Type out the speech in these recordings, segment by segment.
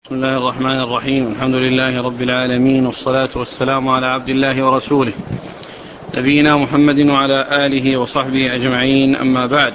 بسم الله الرحمن الرحيم. الحمد لله رب العالمين، والصلاة والسلام على عبد الله ورسوله نبينا محمد وعلى آله وصحبه أجمعين، أما بعد.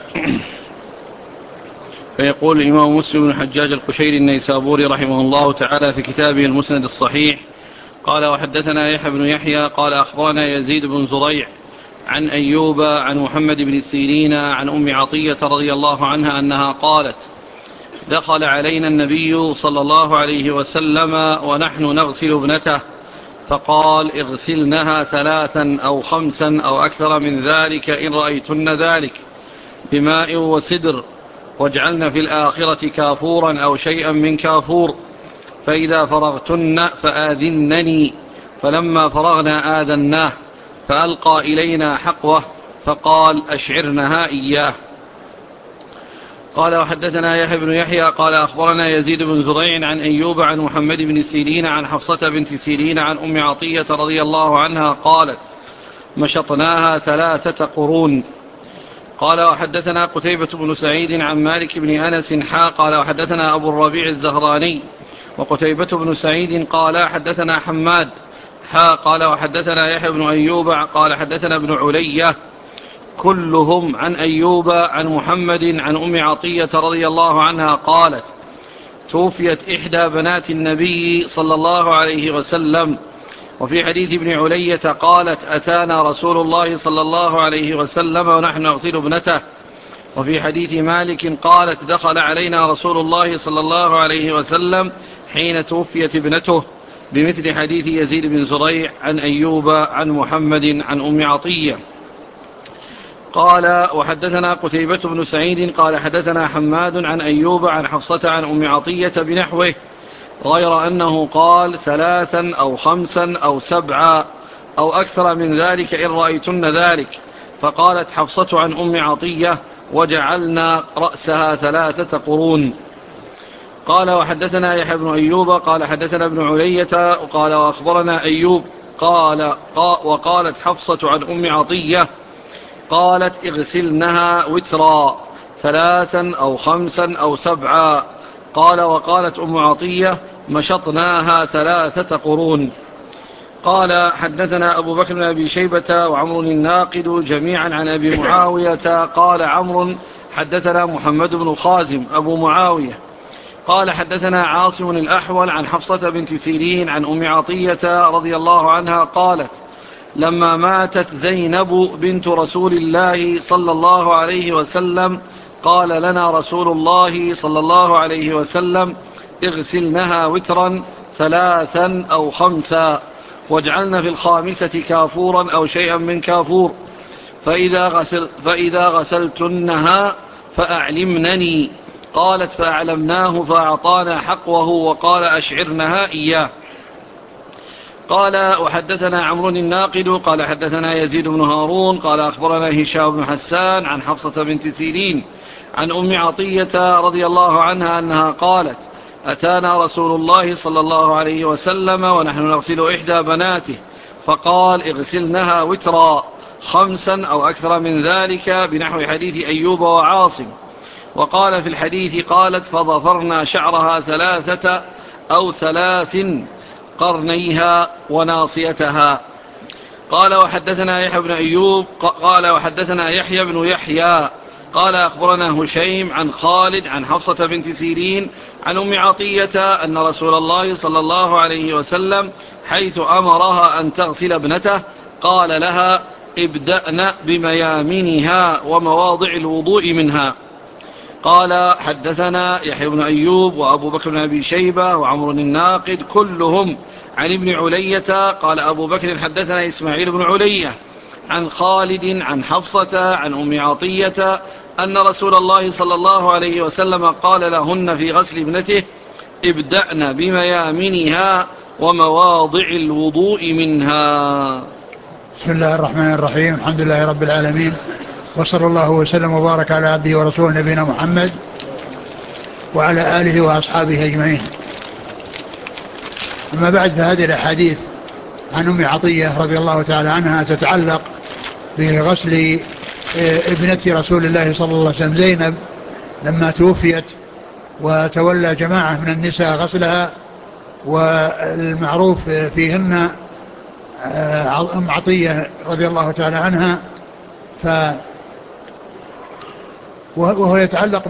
فيقول الإمام مسلم بن الحجاج القشيري النيسابوري رحمه الله تعالى في كتابه المسند الصحيح: قال وحدثنا يحيى بن يحيى قال أخبرنا يزيد بن زريع عن أيوب عن محمد بن سيرين عن أم عطية رضي الله عنها أنها قالت: دخل علينا النبي صلى الله عليه وسلم ونحن نغسل ابنته، فقال: اغسلنها 3 أو 5 أو أكثر من ذلك إن رأيتن ذلك بماء وسدر، واجعلن في الآخرة كافورا أو شيئا من كافور، فإذا فرغتن فآذنني. فلما فرغنا آذناه، فألقى إلينا حقوه فقال: أشعرنها إياه. قال وحدثنا يحيى بن يحيى قال أخبرنا يزيد بن زريع عن أيوب عن محمد بن سيرين عن حفصة بنت سيرين عن أم عطية رضي الله عنها قالت: مشطناها 3 قرون. قال وحدثنا قتيبة بن سعيد عن مالك بن أنس قال وحدثنا أبو الربيع الزهراني وقتيبة بن سعيد قال حدثنا حماد قال وحدثنا يحيى بن أيوب قال حدثنا ابن علية كلهم عن أيوب عن محمد عن أم عطية رضي الله عنها قالت: توفيت إحدى بنات النبي صلى الله عليه وسلم. وفي حديث ابن علية قالت: أتانا رسول الله صلى الله عليه وسلم ونحن نغسل ابنته. وفي حديث مالك قالت: دخل علينا رسول الله صلى الله عليه وسلم حين توفيت ابنته، بمثل حديث يزيد بن زريع عن أيوب عن محمد عن أم عطية. قال وحدثنا قتيبة بن سعيد قال حدثنا حماد عن أيوب عن حفصة عن أم عطية بنحوه، غير أنه قال 3 أو 5 أو 7 أو أكثر من ذلك إن رأيتن ذلك. فقالت حفصة عن أم عطية: وجعلنا رأسها 3 قرون. قال وحدثنا يحيى بن أيوب قال حدثنا ابن علية قال وأخبرنا أيوب وقالت حفصة عن أم عطية قالت: اغسلنها وترا 3 أو 5 أو 7. قال وقالت أم عطية: مشطناها 3 قرون. قال حدثنا أبو بكر بن أبي شيبة وعمر الناقد جميعا عن أبي معاوية قال عمرو حدثنا محمد بن خازم أبو معاوية قال حدثنا عاصم الأحول عن حفصة بنت سيرين عن أم عطية رضي الله عنها قالت: لما ماتت زينب بنت رسول الله صلى الله عليه وسلم قال لنا رسول الله صلى الله عليه وسلم: اغسلنها وترا 3 أو 5 واجعلن في الخامسة كافورا أو شيئا من كافور، فإذا غسلتنها فأعلمنني. قالت: فأعلمناه فأعطانا حقوه وقال: أشعرنها إياه. قال وحدثنا عمرو الناقد قال حدثنا يزيد بن هارون قال أخبرنا هشام بن حسان عن حفصة بنت سيرين عن أم عطية رضي الله عنها أنها قالت: أتانا رسول الله صلى الله عليه وسلم ونحن نغسل إحدى بناته، فقال: اغسلنها وترا 5 أو أكثر من ذلك، بنحو حديث أيوب وعاصم. وقال في الحديث قالت: فظفرنا شعرها 3 أو 3 قرنيها وناصيتها. قال وحدثنا يحيى بن أيوب قال وحدثنا يحيى بن يحيى قال أخبرنا هشيم عن خالد عن حفصة بنت سيرين عن أم عطية أن رسول الله صلى الله عليه وسلم حيث أمرها أن تغسل ابنته قال لها: ابدأن بميامنها ومواضع الوضوء منها. قال حدثنا يحيى بن أيوب وأبو بكر بن أبي شيبة وعمر الناقد كلهم عن ابن علية قال أبو بكر حدثنا إسماعيل بن علية عن خالد عن حفصة عن أم عطية أن رسول الله صلى الله عليه وسلم قال لهن في غسل ابنته: ابدأن بميامنها ومواضع الوضوء منها. بسم الله الرحمن الرحيم. الحمد لله رب العالمين، وصلى الله وسلم وبارك على عبده ورسوله نبينا محمد وعلى آله وأصحابه أجمعين. أما بعد، فهذه الأحاديث عن أم عطية رضي الله تعالى عنها تتعلق بغسل ابنة رسول الله صلى الله عليه وسلم زينب لما توفيت، وتولى جماعة من النساء غسلها والمعروف فيهن أم عطية رضي الله تعالى عنها، وهو يتعلق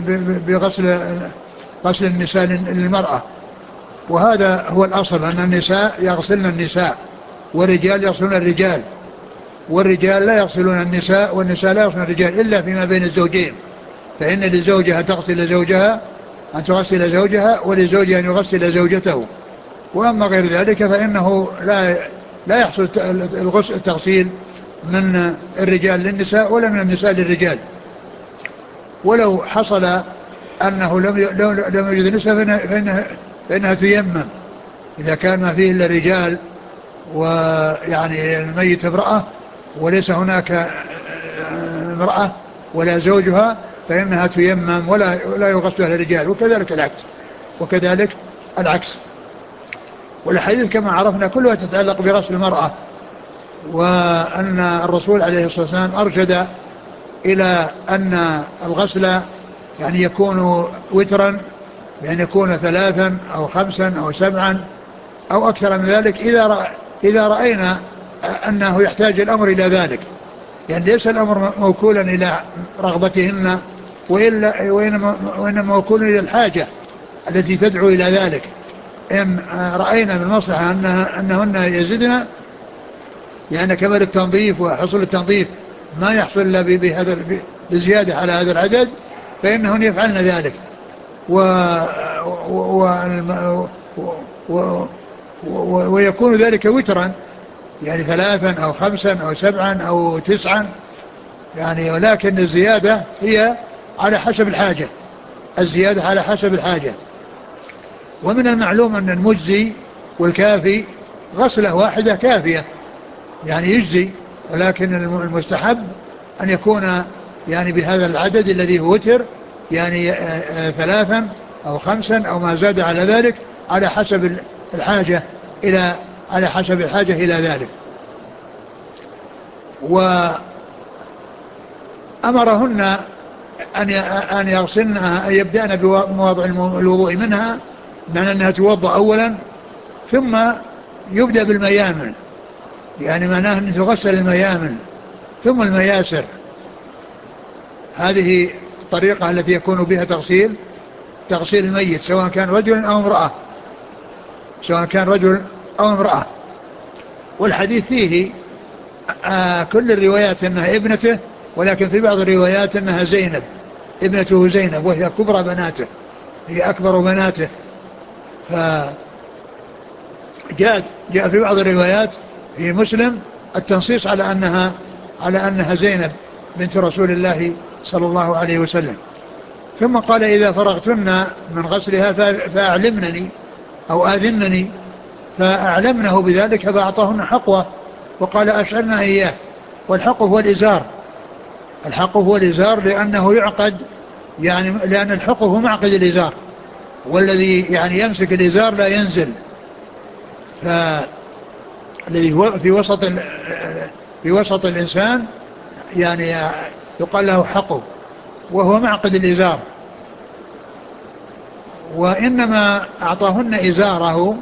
غسل النساء للمرأة. وهذا هو الأصل، أن النساء يغسلن النساء والرجال يغسلون الرجال، والرجال لا يغسلون النساء والنساء لا يغسلون الرجال إلا فيما بين الزوجين، فإن للزوجة تغسل زوجها أن تغسل زوجها، ولزوجها أن يغسل زوجته. وأما غير ذلك فإنه لا يحصل التغسيل من الرجال للنساء ولا من النساء للرجال. ولو حصل أنه لم يوجد نساء فإنها تيمم إذا كان ما فيه إلا الرجال، ويعني الميت امرأة وليس هناك امرأة ولا زوجها، فإنها تيمم ولا يغسلها الرجال، وكذلك العكس. والحديث كما عرفنا كلها تتعلق برأس المرأة، وأن الرسول عليه الصلاة والسلام أرشد إلى أن الغسل يعني يكون وترا، بأن يكون 3 أو 5 أو 7 أو أكثر من ذلك إذا رأينا أنه يحتاج الأمر إلى ذلك. يعني ليس الأمر موكولا إلى رغبتهن، وإنما موكول إلى الحاجة التي تدعو إلى ذلك. إن رأينا بالمصلحة أنهن يزدن يعني كمال التنظيف وحصول التنظيف ما يحصل إلا بزيادة على هذا العدد، فإنهن يفعلن ذلك. ويكون ذلك وترا، يعني 3 أو 5 أو 7 أو 9 يعني، ولكن الزيادة هي على حسب الحاجة، الزيادة على حسب الحاجة. ومن المعلوم أن المجزي والكافي غسلة واحدة كافية يعني يجزي، ولكن المستحب أن يكون يعني بهذا العدد الذي هو وتر، يعني 3 أو 5 أو ما زاد على ذلك على حسب الحاجة إلى ذلك. وأمرهن أن يغسلنها، أن يبدأن بمواضع الوضوء منها، بمعنى أنها توضأ أولا ثم يبدأ بالميامن، يعني معناه أن تغسل الميامن ثم المياسر. هذه الطريقة التي يكون بها تغسيل الميت، سواء كان رجل أو امرأة. والحديث فيه كل الروايات أنها ابنته، ولكن في بعض الروايات أنها زينب، ابنته زينب، وهي كبرى بناته، هي أكبر بناته. فجاء في بعض الروايات في مسلم التنصيص على أنها زينب بنت رسول الله صلى الله عليه وسلم. ثم قال: إذا فرغتن من غسلها فأعلمنني أو آذنني، فأعلمنه بذلك فأعطاهن حقوة، وقال: أشعرنا إياه. والحق هو الإزار، لأنه يعقد، يعني لأن الحق هو معقد الإزار، والذي يعني يمسك الإزار لا ينزل، فالذي هو في وسط الإنسان يعني يقال له حقه، وهو معقد الإزار. وإنما أعطاهن إزاره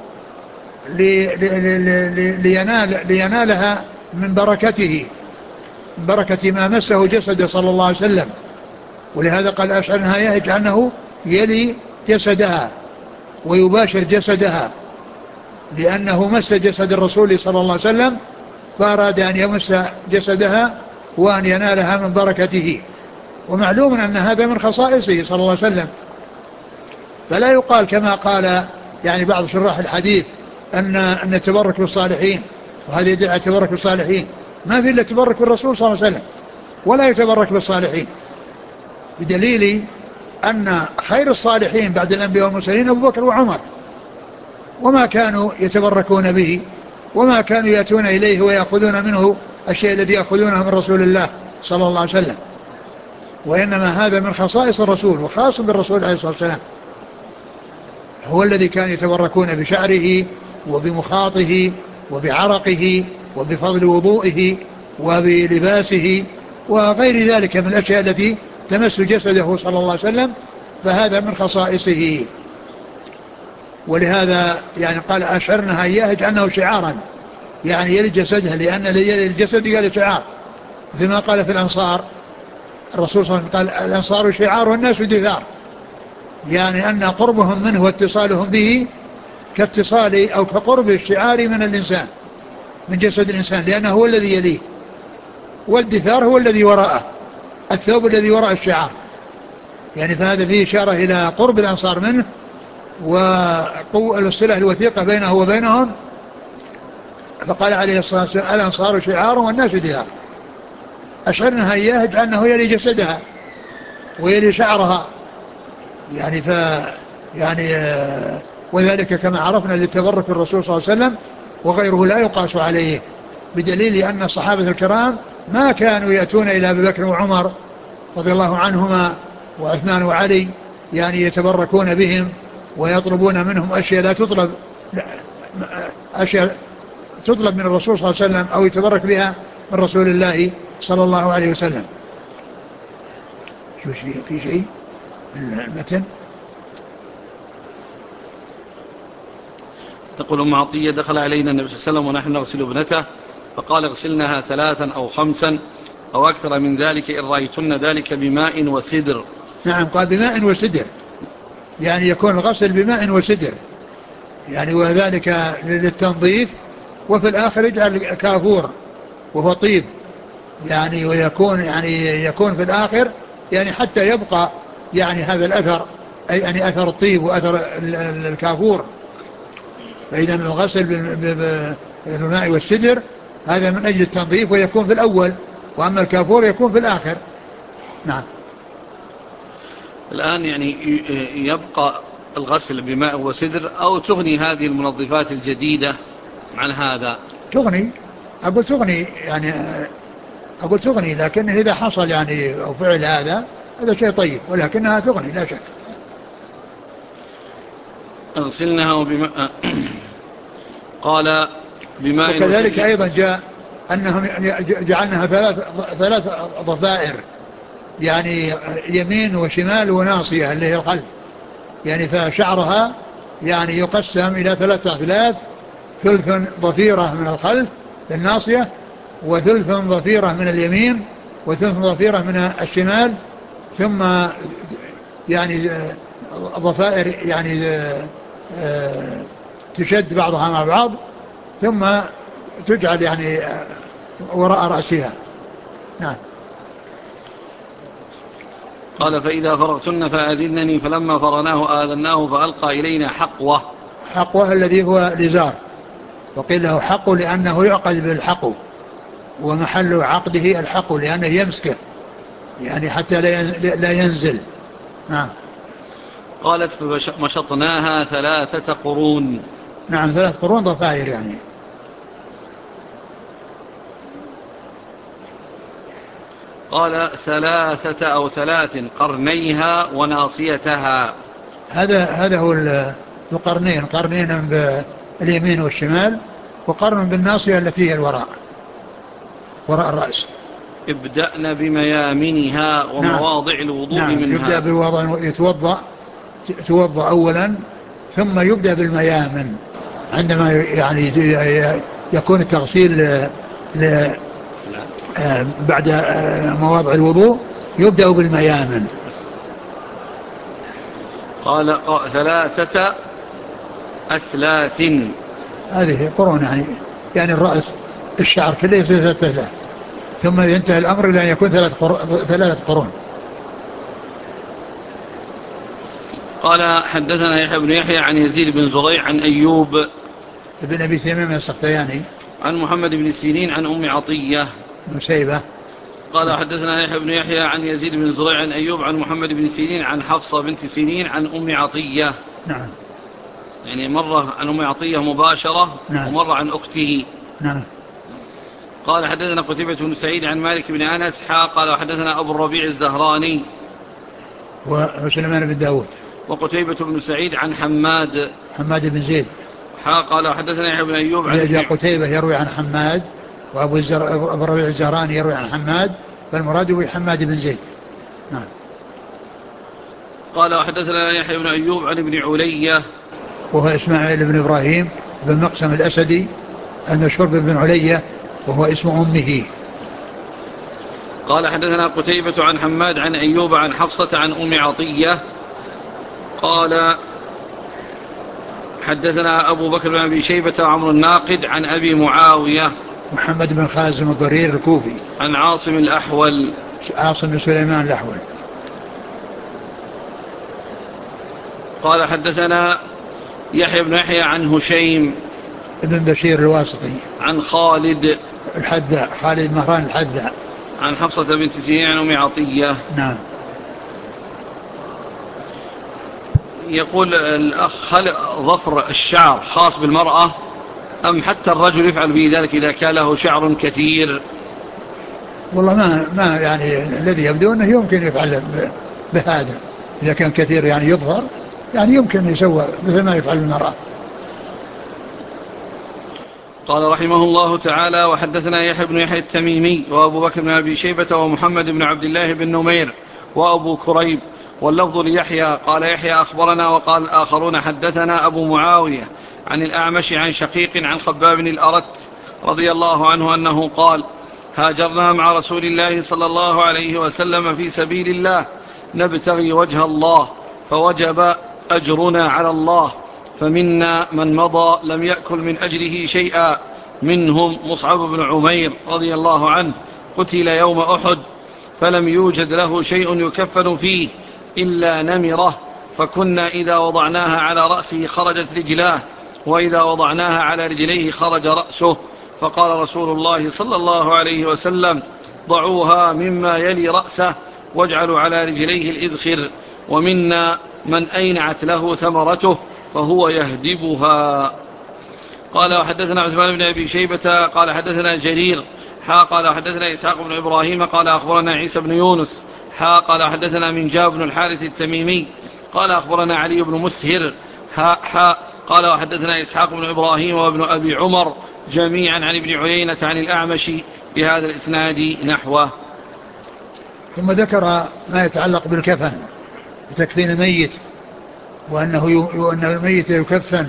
لينالها من بركة ما مسه جسده صلى الله عليه وسلم. ولهذا قال: أشعرنها إياه، كأنه يلي جسدها ويباشر جسدها، لأنه مس جسد الرسول صلى الله عليه وسلم، فأراد أن يمس جسدها وأن ينالها من بركته. ومعلوم أن هذا من خصائصه صلى الله عليه وسلم، فلا يقال كما قال يعني بعض شراح الحديث أن التبرك بالصالحين، وهذا يدعي على التبرك بالصالحين. ما في إلا التبرك بالرسول صلى الله عليه وسلم، ولا يتبرك بالصالحين، بدليل أن خير الصالحين بعد الأنبياء والمرسلين أبو بكر وعمر، وما كانوا يتبركون به، وما كانوا يأتون إليه ويأخذون منه الشيء الذي يأخذونه من رسول الله صلى الله عليه وسلم. وإنما هذا من خصائص الرسول، وخاص بالرسول عليه الصلاة والسلام، هو الذي كان يتبركون بشعره وبمخاطه وبعرقه وبفضل وضوئه وبلباسه وغير ذلك من الأشياء التي تمس جسده صلى الله عليه وسلم، فهذا من خصائصه. ولهذا يعني قال أشعرنها إياه اجعلنه شعارا، يعني يلي جسدها، لأن الجسد قال شعار، مثل ما قال في الأنصار الرسول صلى الله عليه وسلم قال الأنصار شعار والناس دثار، يعني أن قربهم منه واتصالهم به كاتصال أو كقرب الشعار من الإنسان، من جسد الإنسان، لأنه هو الذي يليه، والدثار هو الذي وراءه، الثوب الذي وراء الشعار. يعني فهذا فيه إشارة إلى قرب الأنصار منه والصلة الوثيقة بينه وبينهم. فقال عليه الصلاة والسلام الأنصار شعار والناس دثار، أشعرنها إياه اجعلنه يلي جسدها ويلي شعرها، يعني وذلك كما عرفنا للتبرك بالرسول صلى الله عليه وسلم، وغيره لا يقاس عليه، بدليل أن الصحابة الكرام ما كانوا يأتون إلى أبي بكر وعمر رضي الله عنهما وعثمان وعلي يعني يتبركون بهم ويطلبون منهم أشياء لا تطلب، أشياء تطلب من الرسول صلى الله عليه وسلم أو يتبرك بها من رسول الله صلى الله عليه وسلم. في شيء المتن. تقول أم عطية دخل علينا النبي صلى الله عليه وسلم ونحن نغسل ابنته فقال اغسلنها 3 أو 5 أو أكثر من ذلك إن رأيتن ذلك بماء وسدر. نعم قال بماء وسدر، يعني يكون الغسل بماء وسدر، يعني وذلك للتنظيف، وفي الآخر يجعل كافور وهو طيب، يعني ويكون يكون في الآخر يعني حتى يبقى يعني هذا الأثر، أي يعني أثر الطيب وأثر الكافور. فإذا الغسل بالماء والسدر هذا من أجل التنظيف ويكون في الأول، وأما الكافور يكون في الآخر. نعم. الآن يعني يبقى الغسل بماء وسدر أو تغني هذه المنظفات الجديدة عن هذا؟ تغني، أقول تغني، يعني أقول تغني، لكن إذا حصل يعني أو فعل هذا شيء طيب، ولكنها تغني لا شك. اغسلنها بماء قال بماء وكذلك وسدر. أيضا جاء أنهم جعلناها 3 ضفائر، يعني يمين وشمال وناصية اللي هي الخلف، يعني فشعرها يعني يقسم إلى 3 أثلاث، ثلث ضفيرة من الخلف للناصية، وثلث ضفيرة من اليمين، وثلث ضفيرة من الشمال، ثم يعني ضفائر يعني تشد بعضها مع بعض، ثم تجعل يعني وراء رأسها. نعم. قال فإذا فرغتن فآذنني، فلما فرغناه آذناه فألقى إلينا حقوة. حقوة الذي هو الإزار، وقيل له حق لأنه يعقد بالحقو، ومحل عقده الحقو لأنه يمسكه يعني حتى لا ينزل. نعم. قالت فمشطناها 3 قرون. نعم 3 قرون ضفائر يعني. قال 3 أو 3 قرنيها وناصيتها. هذا هو القرنين، قرنين باليمين والشمال، وقرن بالناصية التي هي الوراء، وراء الرأس. ابدأنا بميامنها نعم. ومواضع الوضوء نعم يبدأ منها. بالوضوء، يتوضأ أولا، ثم يبدأ بالميامن عندما يعني يكون التغسيل بعد مواضع الوضوء يبدأ بالميامن. قال 3 أثلاث. هذه قرون يعني الرأس الشعر كله يصير 3 أثلاث، ثم ينتهي الأمر إلى أن يكون 3 قرون. قال حدثنا يحيى بن يحيى عن يزيد بن زريع عن أيوب ابن أبي تميم السختياني عن محمد بن سيرين عن أم عطية نسيبة. قال حدثنا يحيى بن يحيى عن يزيد بن زريع عن أيوب عن محمد بن سيرين عن حفصة بنت سيرين عن أم عطية. نعم. يعني مرة عن أم عطية مباشرة، نعم. ومرة عن أخته. نعم. قال حدثنا قتيبة بن سعيد عن مالك بن أنس قال وحدثنا أبو الربيع الزهراني وسليمان بن داود وقتيبة بن سعيد عن حماد بن زيد. قال وحدثنا يحيى بن أيوب عن إذا جاء قتيبة يروي عن حماد، وأبو الربيع الزهراني يروي عن حماد، فالمراد هو حماد بن زيد. نعم. قال وحدثنا يحيى بن أيوب عن ابن علية وهو إسماعيل بن إبراهيم بن مقسم الأسدي المشهور بن علية وهو اسم أمه. قال حدثنا قتيبة عن حماد عن أيوب عن حفصة عن أم عطية قال حدثنا أبو بكر بن أبي شيبة وعمر الناقد عن أبي معاوية محمد بن خازم الضرير الكوفي عن عاصم الأحول عاصم بن سليمان الأحول قال حدثنا يحيى بن يحيى عن هشيم ابن بشير الواسطي عن خالد الحذاء خالد مهران الحذاء عن حفصة بنت سيرين عن أم عطية. نعم. يقول الأخ هل ظفر الشعر خاص بالمرأة أم حتى الرجل يفعل به ذلك إذا كان له شعر كثير؟ والله ما يعني الذي يبدو أنه يمكن يفعل بهذا إذا كان كثير يعني يظهر يعني يمكن يسوى مثل ما يفعل المرأة. قال رحمه الله تعالى وحدثنا يحيى بن يحيى التميمي وأبو بكر بن أبي شيبة ومحمد بن عبد الله بن نمير وأبو كريب واللفظ ليحيى قال يحيى أخبرنا وقال الآخرون حدثنا أبو معاوية عن الأعمش عن شقيق عن خباب الأرت رضي الله عنه أنه قال هاجرنا مع رسول الله صلى الله عليه وسلم في سبيل الله نبتغي وجه الله فوجب أجرنا على الله فمنا من مضى لم يأكل من أجره شيئا منهم مصعب بن عمير رضي الله عنه قتل يوم أحد فلم يوجد له شيء يكفن فيه إلا نمرة فكنا إذا وضعناها على رأسه خرجت رجلاه وإذا وضعناها على رجليه خرج رأسه فقال رسول الله صلى الله عليه وسلم ضعوها مما يلي رأسه واجعلوا على رجليه الإذخر ومنا من أينعت له ثمرته فهو يهدبها. قال وحدثنا عثمان بن أبي شيبة قال حدثنا جرير قال حدثنا إسحاق بن إبراهيم قال أخبرنا عيسى بن يونس قال حدثنا منجاب بن الحارث التميمي قال أخبرنا علي بن مسهر قال وحدثنا إسحاق بن إبراهيم وابن أبي عمر جميعا عن ابن عيينة عن الأعمش بهذا الإسناد نحوه. ثم ذكر ما يتعلق بالكفن بتكفين الميت وأن الميت يكفن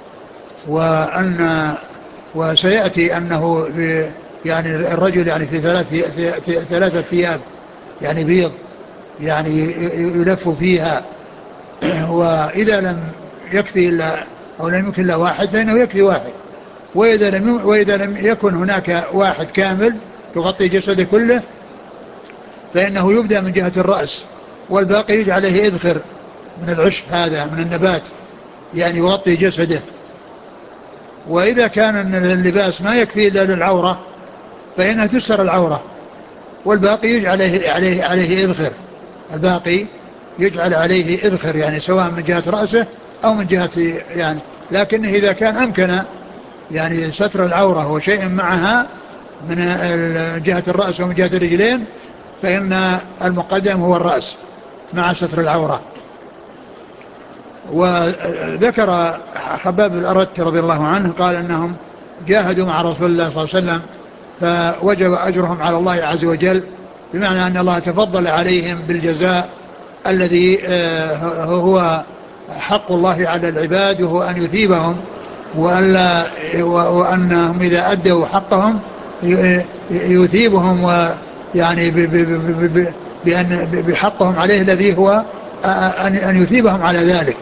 وسيأتي أنه يعني الرجل يعني في ثلاثة ثياب يعني بيض يعني يلف فيها وإذا لم يكفي إلا أو لم يكن إلا واحد فإنه يكفي واحد وإذا لم يكن هناك واحد كامل يغطي جسده كله فإنه يبدأ من جهة الرأس والباقي يجعل عليه إذخر من العشب هذا من النبات يعني يغطي جسده. وإذا كان اللباس ما يكفي إلا للعورة فإنها تستر العورة والباقي يجعل عليه إذخر الباقي يجعل عليه إذخر يعني سواء من جهة رأسه أو من جهة يعني لكنه إذا كان أمكن يعني ستر العورة وشيء معها من جهة الرأس ومن جهة الرجلين فإن المقدم هو الرأس مع ستر العورة. وذكر خباب الأرت رضي الله عنه قال أنهم جاهدوا مع رسول الله صلى الله عليه وسلم فوجب أجرهم على الله عز وجل بمعنى أن الله تفضل عليهم بالجزاء الذي هو حق الله على العباد وهو أن يثيبهم وأنهم إذا أدوا حقهم يثيبهم ويعني بحقهم عليه الذي هو أن يثيبهم على ذلك.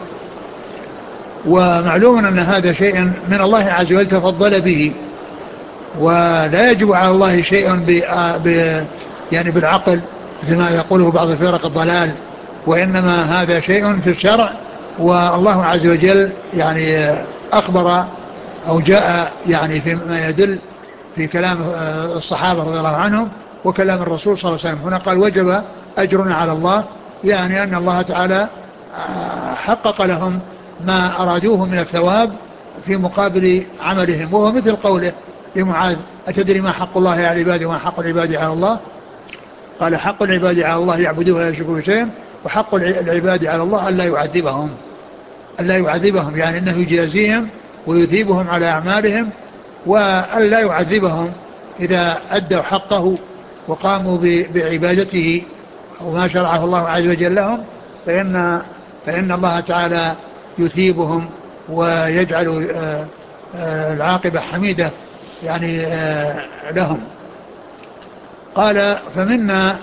ومعلوم أن هذا شيء من الله عز وجل تفضل به ولا يجب على الله شيء يعني بالعقل مثل ما يقوله بعض فرق الضلال وإنما هذا شيء في الشرع والله عز وجل يعني أخبر أو جاء يعني فيما يدل في كلام الصحابة رضي الله عنهم وكلام الرسول صلى الله عليه وسلم. هنا قال وجب أجرنا على الله يعني أن الله تعالى حقق لهم ما أرادوه من الثواب في مقابل عملهم وهو مثل قوله لمعاذ أتدري ما حق الله على العباد وما حق العباد على الله قال حق العباد على الله يعبدوه ولا يشركوا شيئا وحق العباد على الله ألا يعذبهم يعني أنه يجازيهم ويثيبهم على أعمالهم وألا يعذبهم إذا أدوا حقه وقاموا بعبادته وما شرعه الله عز وجل لهم فإن الله تعالى يثيبهم ويجعل العاقبة حميدة يعني لهم. قال فمنا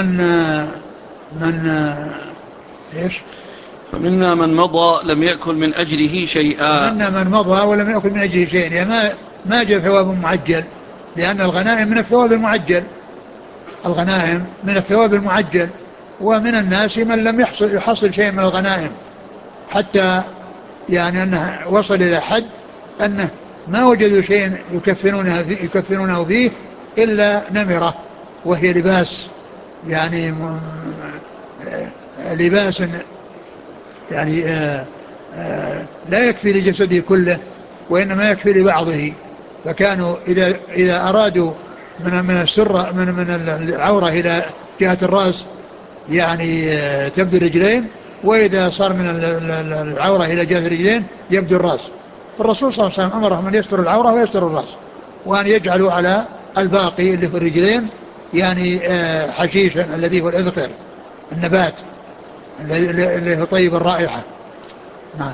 من ايش؟ فمنا من مضى لم يأكل من أجله شيئا. فمنا من مضى ولم يأكل من أجله شيئا، يعني ما جاء ثواب معجل، لأن الغنائم من الثواب المعجل، الغنائم من الثواب المعجل. ومن الناس من لم يحصل شيء من الغنائم، حتى يعني أنه وصل إلى حد أنه ما وجدوا شيء يكفنونه فيه إلا نمرة، وهي لباس، يعني لباس يعني لا يكفي لجسده كله، وإنما يكفي لبعضه. فكانوا إذا أرادوا من السرة من العورة إلى جهة الرأس يعني تبدو الرجلين، وإذا صار من العورة إلى جهة الرجلين يبدو الرأس. فالرسول صلى الله عليه وسلم أمرهم أن يستر العورة ويستر الرأس، وأن يجعلوا على الباقي اللي في الرجلين يعني حشيشا الذي هو الإذخر، النبات اللي هو طيب الرائحة. نعم.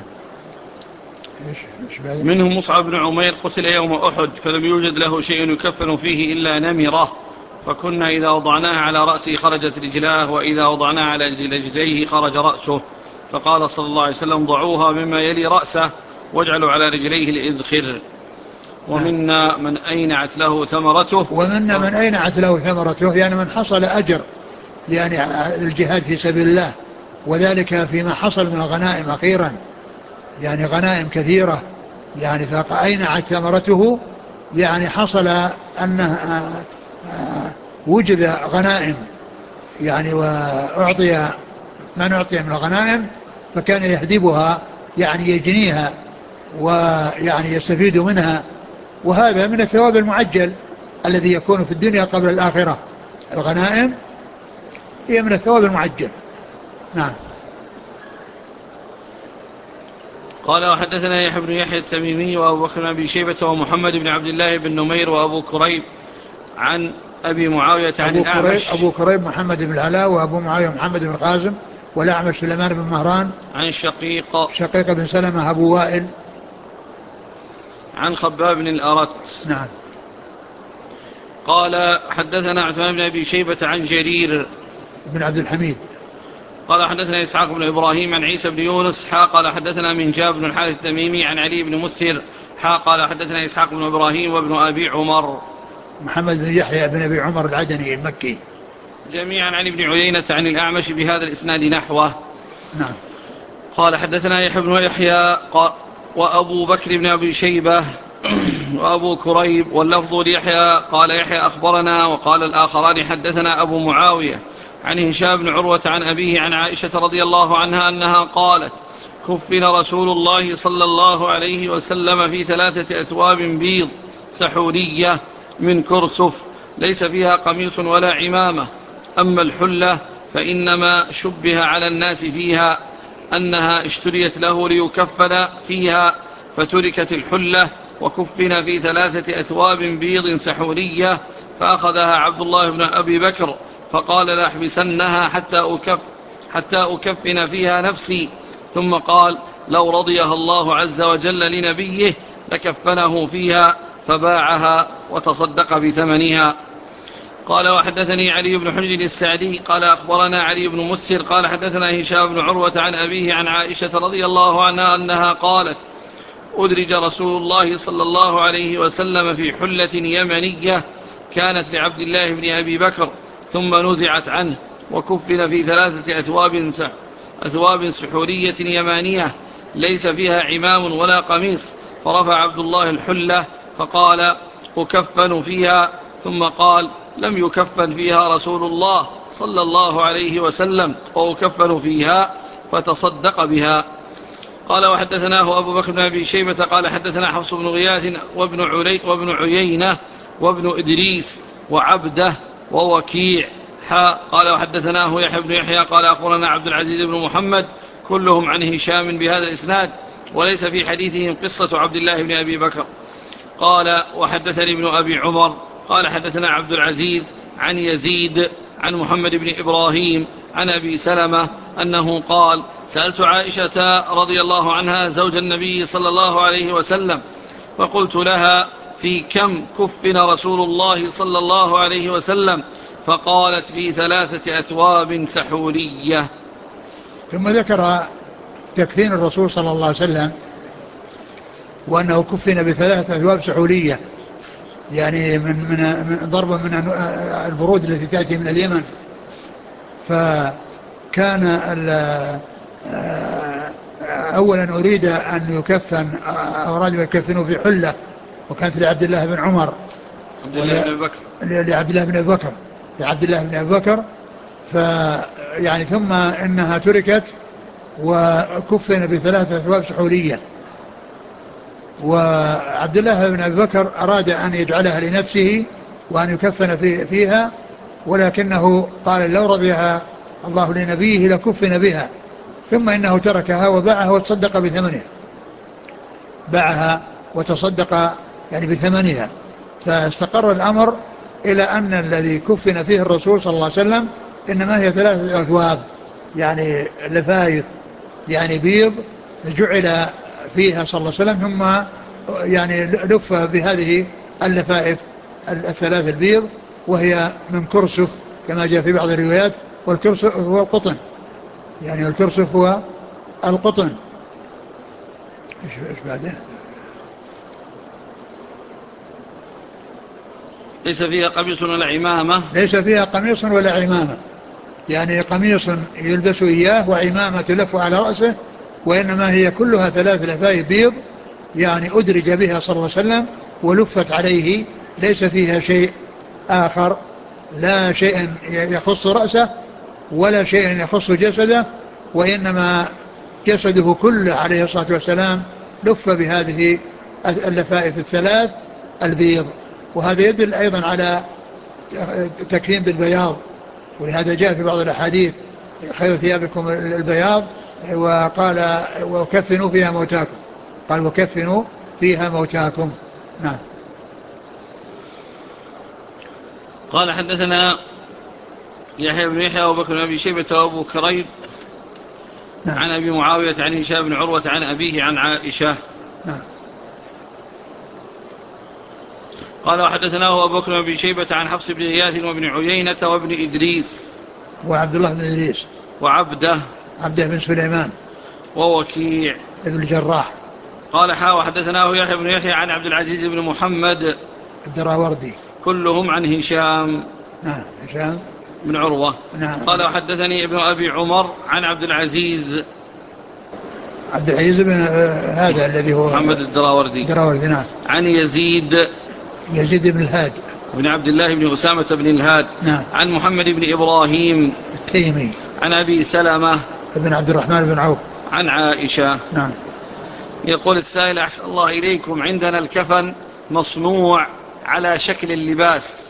منهم مصعب بن عمير قتل يوم أحد فلم يوجد له شيء يكفن فيه إلا نمرة، فكنا إذا وضعناها على رأسه خرجت رجلاه، وإذا وضعناها على رجليه خرج رأسه، فقال صلى الله عليه وسلم ضعوها مما يلي رأسه واجعلوا على رجليه الإذخر. ومنا من أينعت له ثمرته. ومنا من أينعت له ثمرته، يعني من حصل أجر يعني الجهاد في سبيل الله، وذلك فيما حصل من الغنائم أخيرا، يعني غنائم كثيرة، يعني فأينعت ثمرته، يعني حصل أنه وجد غنائم يعني وأعطي من أعطي من الغنائم، فكان يهدبها يعني يجنيها ويعني يستفيد منها. وهذا من الثواب المعجل الذي يكون في الدنيا قبل الآخرة، الغنائم هي من الثواب المعجل. نعم. قال وحدثنا يحيى بن يحيى التميمي وأبو بكر بن أبي شيبة ومحمد بن عبد الله بن نمير وأبو كريب عن أبي معاوية عن الأعمش. أبو كريب محمد بن العلاء، وأبو معاوية محمد بن قاسم، والأعمش سليمان بن مهران عن شقيق بن سلمة أبو وائل عن خباب بن الأرت. نعم. قال حدثنا عثمان بن أبي شيبة عن جرير بن عبد الحميد قال حدثنا إسحاق بن إبراهيم عن عيسى بن يونس قال حدثنا من جاب بن الحارث التميمي عن علي بن مسهر قال حدثنا إسحاق بن إبراهيم وابن أبي عمر محمد بن يحيى بن أبي عمر العدني المكي جميعا عن ابن عيينة عن الأعمش بهذا الإسناد نحوه. نعم. قال حدثنا يحيى بن يحيى وأبو بكر بن أبي شيبة وأبو كريب واللفظ ليحيى قال يحيى أخبرنا، وقال الآخران حدثنا أبو معاوية عن هشام بن عروة عن أبيه عن عائشة رضي الله عنها أنها قالت كفن رسول الله صلى الله عليه وسلم في 3 أثواب بيض سحورية من كرسف ليس فيها قميص ولا عمامة. أما الحلة فإنما شبه على الناس فيها أنها اشتريت له ليكفن فيها، فتركت الحلة وكفن في 3 أثواب بيض سحورية، فأخذها عبد الله بن أبي بكر فقال لأحبسنها حتى أكفن فيها نفسي، ثم قال لو رضيها الله عز وجل لنبيه لكفنه فيها، فباعها وتصدق بثمنها. قال وحدثني علي بن حجر السعدي قال أخبرنا علي بن مسهر قال حدثنا هشام بن عروة عن أبيه عن عائشة رضي الله عنها أنها قالت أدرج رسول الله صلى الله عليه وسلم في حلة يمنية كانت لعبد الله بن أبي بكر ثم نزعت عنه، وكفن في 3 أثواب سحورية يمانية ليس فيها عمام ولا قميص، فرفع عبد الله الحلة فقال أكفن فيها، ثم قال لم يكفن فيها رسول الله صلى الله عليه وسلم وأكفن فيها، فتصدق بها. قال وحدثناه أبو بكر بن أبي شيبة قال حدثنا حفص بن غياث وابن عيينة وابن إدريس وعبده ووكيع قال وحدثناه يحيى بن يحيى قال أخبرنا عبد العزيز بن محمد كلهم عن هشام بهذا الإسناد، وليس في حديثهم قصة عبد الله بن أبي بكر. قال وحدثني ابن أبي عمر قال حدثنا عبد العزيز عن يزيد عن محمد بن إبراهيم عن أبي سلمة أنه قال: سألت عائشة رضي الله عنها زوج النبي صلى الله عليه وسلم فقلت لها: في كم كفن رسول الله صلى الله عليه وسلم؟ فقالت: في 3 أثواب سحورية. ثم ذكر تكفين الرسول صلى الله عليه وسلم وأنه كفن ب3 أثواب سحولية، يعني من ضربا من البرود التي تأتي من اليمن. فكان أولا أريد أن يكفن، أرادوا يكفنوا في حلة، وكانت لعبد الله بن عمر لعبد الله بن أبي بكر فيعني ثم إنها تركت وكفن ب3 أثواب سحولية. وعبد الله بن أبي بكر أراد أن يجعلها لنفسه وأن يكفن فيها، ولكنه قال: لو رضيها الله لنبيه لكفن بها. ثم إنه تركها وباعها وتصدق بثمنها، باعها وتصدق يعني بثمنها. فاستقر الأمر إلى أن الذي كفن فيه الرسول صلى الله عليه وسلم إنما هي 3 أثواب، يعني لفايف، يعني بيض جعل فيها صلى الله عليه وسلم، ثم يعني لف بهذه اللفائف 3 البيض، وهي من كرسف كما جاء في بعض الروايات، والكرسف هو القطن، يعني الكرسف هو القطن. ايش بعده؟ ليس فيها قميص ولا عمامة. ليس فيها قميص ولا عمامة، يعني قميص يلبس إياه وعمامة تلف على رأسه، وإنما هي كلها 3 لفايف بيض، يعني أدرج بها صلى الله عليه وسلم ولفت عليه، ليس فيها شيء آخر، لا شيء يخص رأسه ولا شيء يخص جسده، وإنما جسده كله عليه الصلاة والسلام لف بهذه اللفائف 3 البيض. وهذا يدل أيضا على تكريم بالبياض، ولهذا جاء في بعض الأحاديث: خير ثيابكم البياض، وقال: وكفنوا فيها موتاكم. قال: وكفنوا فيها موتاكم. نعم. قال: حدثنا يحيى بن يحيى وبكر بن أبي شيبة وأبو كريب نعم. عن أبي معاوية عن هشام بن عروة عن أبيه عن عائشة. نعم. قال: وحدثناه أبو بكر بن أبي شيبة عن حفص بن غياث وابن عيينة وابن إدريس وعبد الله بن إدريس وعبده بن سليمان ووكيع ابن الجراح. قال: وحدثناه يحيى بن يحيى عن عبد العزيز بن محمد الدراوردي كلهم عن هشام. نعم. هشام بن عروة. نعم. قال: وحدثني ابن أبي عمر عن عبد العزيز بن هذا الذي هو محمد الدراوردي. نعم. عن يزيد بن الهاد بن عبد الله بن أسامة بن الهاد. نعم. عن محمد بن إبراهيم التيمي عن أبي سلمة بن عبد الرحمن بن عوف عن عائشة. نعم. يقول السائل: أحسن الله إليكم، عندنا الكفن مصنوع على شكل اللباس،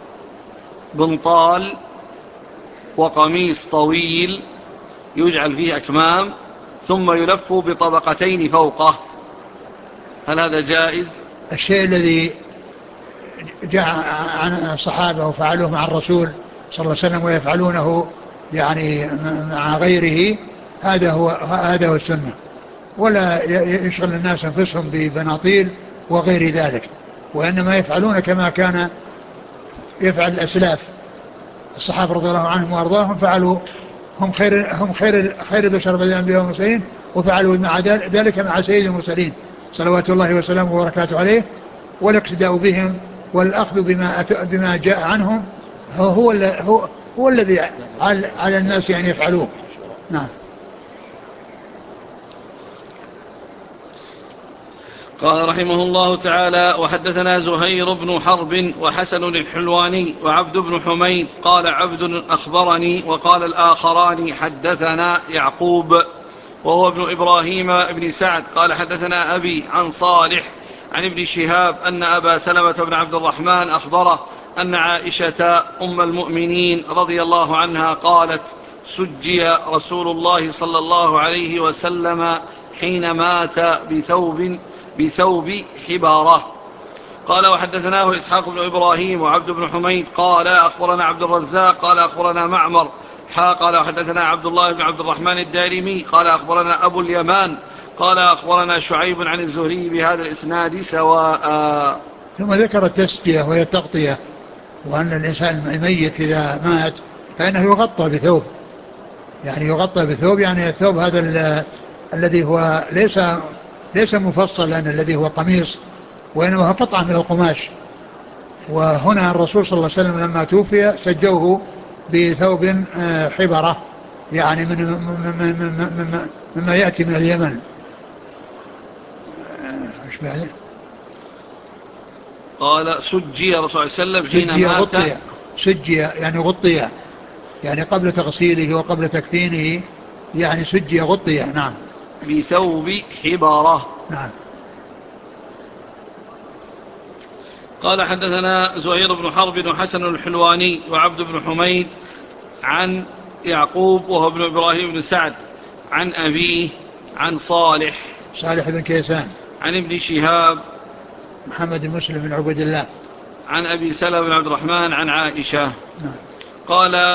بنطال وقميص طويل يجعل فيه أكمام ثم يلف بطبقتين فوقه، هل هذا جائز؟ الشيء الذي جاء عن الصحابة وفعلوه مع الرسول صلى الله عليه وسلم ويفعلونه يعني مع غيره، هذا هو السنة، ولا يشغل الناس أنفسهم ببناطيل وغير ذلك، وإنما يفعلون كما كان يفعل الأسلاف الصحابة رضي الله عنهم وأرضاهم، فعلوا هم خير البشر بعد الأنبياء والمرسلين، وفعلوا مع ذلك مع سيد المرسلين صلوات الله وسلامه وبركاته عليه. والاقتداء بهم والأخذ بما جاء عنهم هو الذي على الناس أن يفعلوه. نعم. قال رحمه الله تعالى: وحدثنا زهير بن حرب وحسن الحلواني وعبد بن حميد قال عبد أخبرني، وقال الآخران حدثنا يعقوب وهو ابن إبراهيم بن سعد قال حدثنا أبي عن صالح عن ابن شهاب أن أبا سلمة بن عبد الرحمن أخبره أن عائشة أم المؤمنين رضي الله عنها قالت: سجي رسول الله صلى الله عليه وسلم حين مات بثوب حبارة. قال: وحدثناه إسحاق بن إبراهيم وعبد بن حميد قال أخبرنا عبد الرزاق قال أخبرنا معمر قال وحدثنا عبد الله بن عبد الرحمن الدارمي قال أخبرنا أبو اليمان قال أخبرنا شعيب عن الزهري بهذا الإسناد سواء. ثم ذكر التسقية وهي التغطية، وأن الإنسان الميت إذا مات فإنه يغطى بثوب، يعني يغطى بثوب، يعني الثوب هذا الذي هو ليس مفصلا الذي هو قميص، وإنما هو قطعة من القماش. وهنا الرسول صلى الله عليه وسلم لما توفي سجوه بثوب حبرة، يعني مما يأتي من اليمن. قال سجي الرسول صلى الله عليه وسلم حين مات. سجي يعني غطي، يعني قبل تغسيله وقبل تكفينه، يعني سجي غطي. نعم. بثوب حبارة. نعم. قال حدثنا زهير بن حرب وحسن الحلواني وعبد بن حميد عن يعقوب وهو ابن إبراهيم بن سعد عن أبيه عن صالح بن كيسان عن ابن شهاب محمد بن مسلم بن عبد الله عن أبي سلمة بن عبد الرحمن عن عائشة. نعم. قال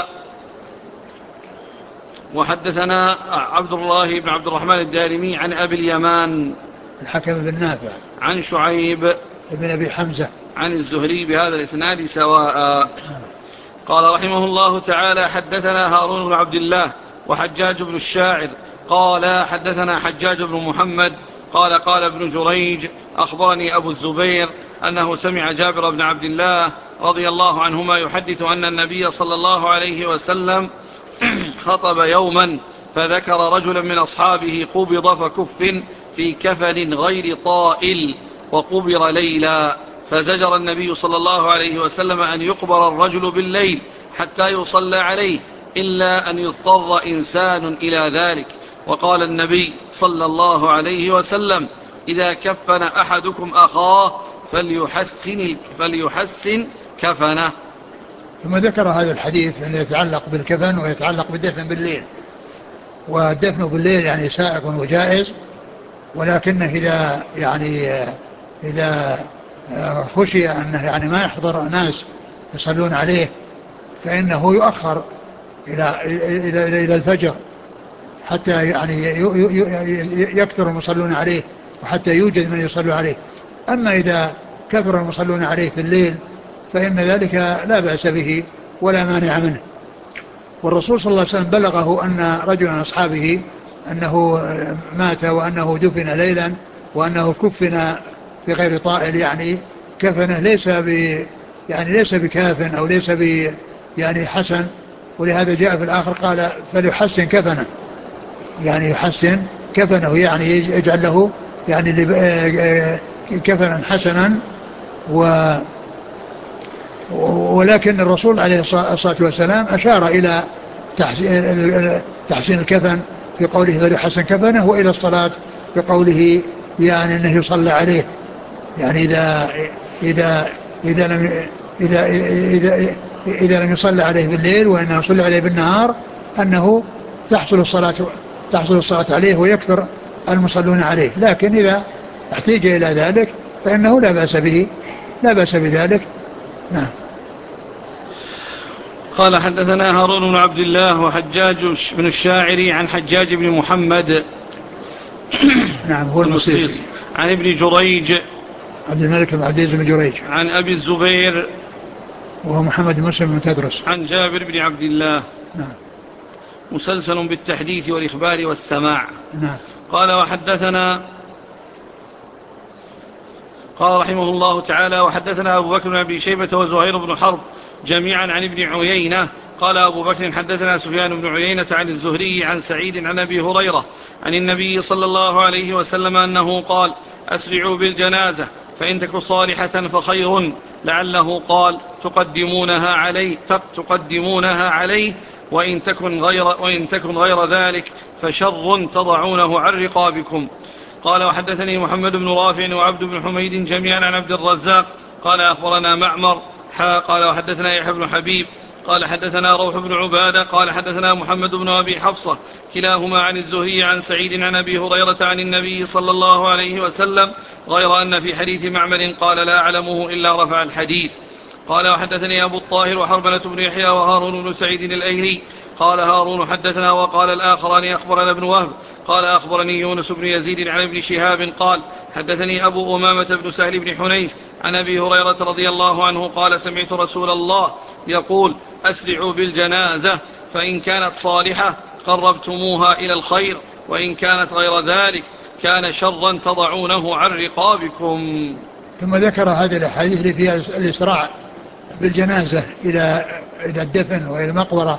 وحدثنا عبد الله بن عبد الرحمن الدارمي عن أبي اليمان الحكم بن نافع عن شعيب ابن أبي حمزة عن الزهري بهذا الإسناد سواء. قال رحمه الله تعالى حدثنا هارون بن عبد الله وحجاج بن الشاعر قال حدثنا حجاج بن محمد قال قال ابن جريج أخبرني أبو الزبير أنه سمع جابر بن عبد الله رضي الله عنهما يحدث أن النبي صلى الله عليه وسلم خطب يوما فذكر رجلا من أصحابه قبض فكف في كفن غير طائل وقبر ليلا، فزجر النبي صلى الله عليه وسلم أن يقبر الرجل بالليل حتى يصلى عليه إلا أن يضطر إنسان إلى ذلك. وقال النبي صلى الله عليه وسلم إذا كفن أحدكم أخاه فليحسن كفنه. ثم ذكر هذا الحديث أنه يتعلق بالكفن ويتعلق بالدفن بالليل. والدفن بالليل يعني سائغ وجائز، ولكنه إذا خشي أنه يعني ما يحضر ناس يصلون عليه فإنه يؤخر إلى الفجر حتى يعني يكثر المصلون عليه وحتى يوجد من يصلوا عليه. أما إذا كثر المصلون عليه في الليل فإن ذلك لا بأس به ولا مانع منه. والرسول صلى الله عليه وسلم بلغه أن رجلا من أصحابه أنه مات وأنه دفن ليلا وأنه كفن في غير طائل، يعني كفنه ليس بكاف أو ليس يعني حسن، ولهذا جاء في الآخر قال فليحسن كفنه، يعني يحسن كفنه يعني يجعل له يعني كفنا حسنا. ولكن الرسول عليه الصلاة والسلام أشار إلى تحسين الكفن في قوله فليحسن كفنه، وإلى الصلاة بقوله يعني أنه يصلى عليه، يعني إذا لم يصلى عليه بالليل وإنه يصلى عليه بالنهار أنه تحصل الصلاة عليه ويكثر المصلون عليه. لكن إذا احتاج إلى ذلك فإنه لا بأس بذلك. نعم. قال حدثنا هارون بن عبد الله وحجاج بن الشاعري عن حجاج بن محمد نعم هو المصيصي عن ابن جريج عبد الملك بن عبد العزيز بن جريج عن أبي الزبير وهو محمد بن مسلم بن تدرس عن جابر بن عبد الله. نعم. مسلسل بالتحديث والإخبار والسماع. نعم. قال وحدثنا قال رحمه الله تعالى وحدثنا أبو بكر بن أبي شيبة وزهير بن حرب جميعا عن ابن عيينة. قال أبو بكر حدثنا سفيان بن عيينة عن الزهري عن سعيد عن أبي هريرة عن النبي صلى الله عليه وسلم أنه قال أسرعوا بالجنازة فإن تك صالحة فخير، لعله قال تقدمونها عليه وإن تكن غير ذلك فشر تضعونه عن رقابكم. قال وحدثني محمد بن رافع وعبد بن حميد جميعا عن عبد الرزاق قال أخبرنا معمر قال وحدثنا يحيى بن حبيب قال حدثنا روح بن عبادة قال حدثنا محمد بن أبي حفصة كلاهما عن الزهري عن سعيد عن أبي هريرة عن النبي صلى الله عليه وسلم، غير أن في حديث معمر قال لا أعلمه إلا رفع الحديث. قال وحدثني أبو الطاهر وحرملة بن يحيى وهارون بن سعيد الأيلي قال هارون حدثنا، وقال الآخران أخبرنا ابن وهب قال أخبرني يونس بن يزيد عن ابن شهاب قال حدثني أبو أمامة بن سهل بن حنيف عن أبي هريرة رضي الله عنه قال سمعت رسول الله يقول أسرعوا بالجنازة فإن كانت صالحة قربتموها إلى الخير وإن كانت غير ذلك كان شرا تضعونه عن رقابكم. ثم ذكر هذه الأحاديث اللي فيها الإسراع بالجنازة إلى الدفن وإلى المقبرة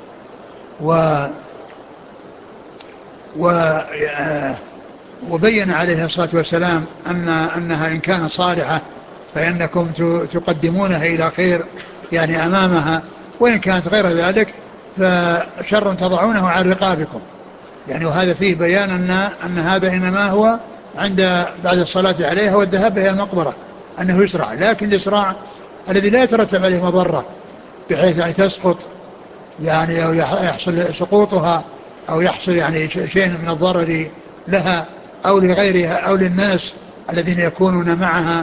وبين عليه الصلاة والسلام أنها إن كانت صالحة فإنكم تقدمونها إلى خير يعني أمامها، وإن كانت غير ذلك فشر تضعونه عن رقابكم. يعني وهذا فيه بيان أن هذا إنما هو بعد الصلاة عليها والذهاب إلى المقبرة أنه يسرع، لكن الإسراع الذي لا يترتب عليه مضرة بحيث يعني تسقط يعني أو يحصل سقوطها أو يحصل يعني شيء من الضرر لها أو لغيرها أو للناس الذين يكونون معها.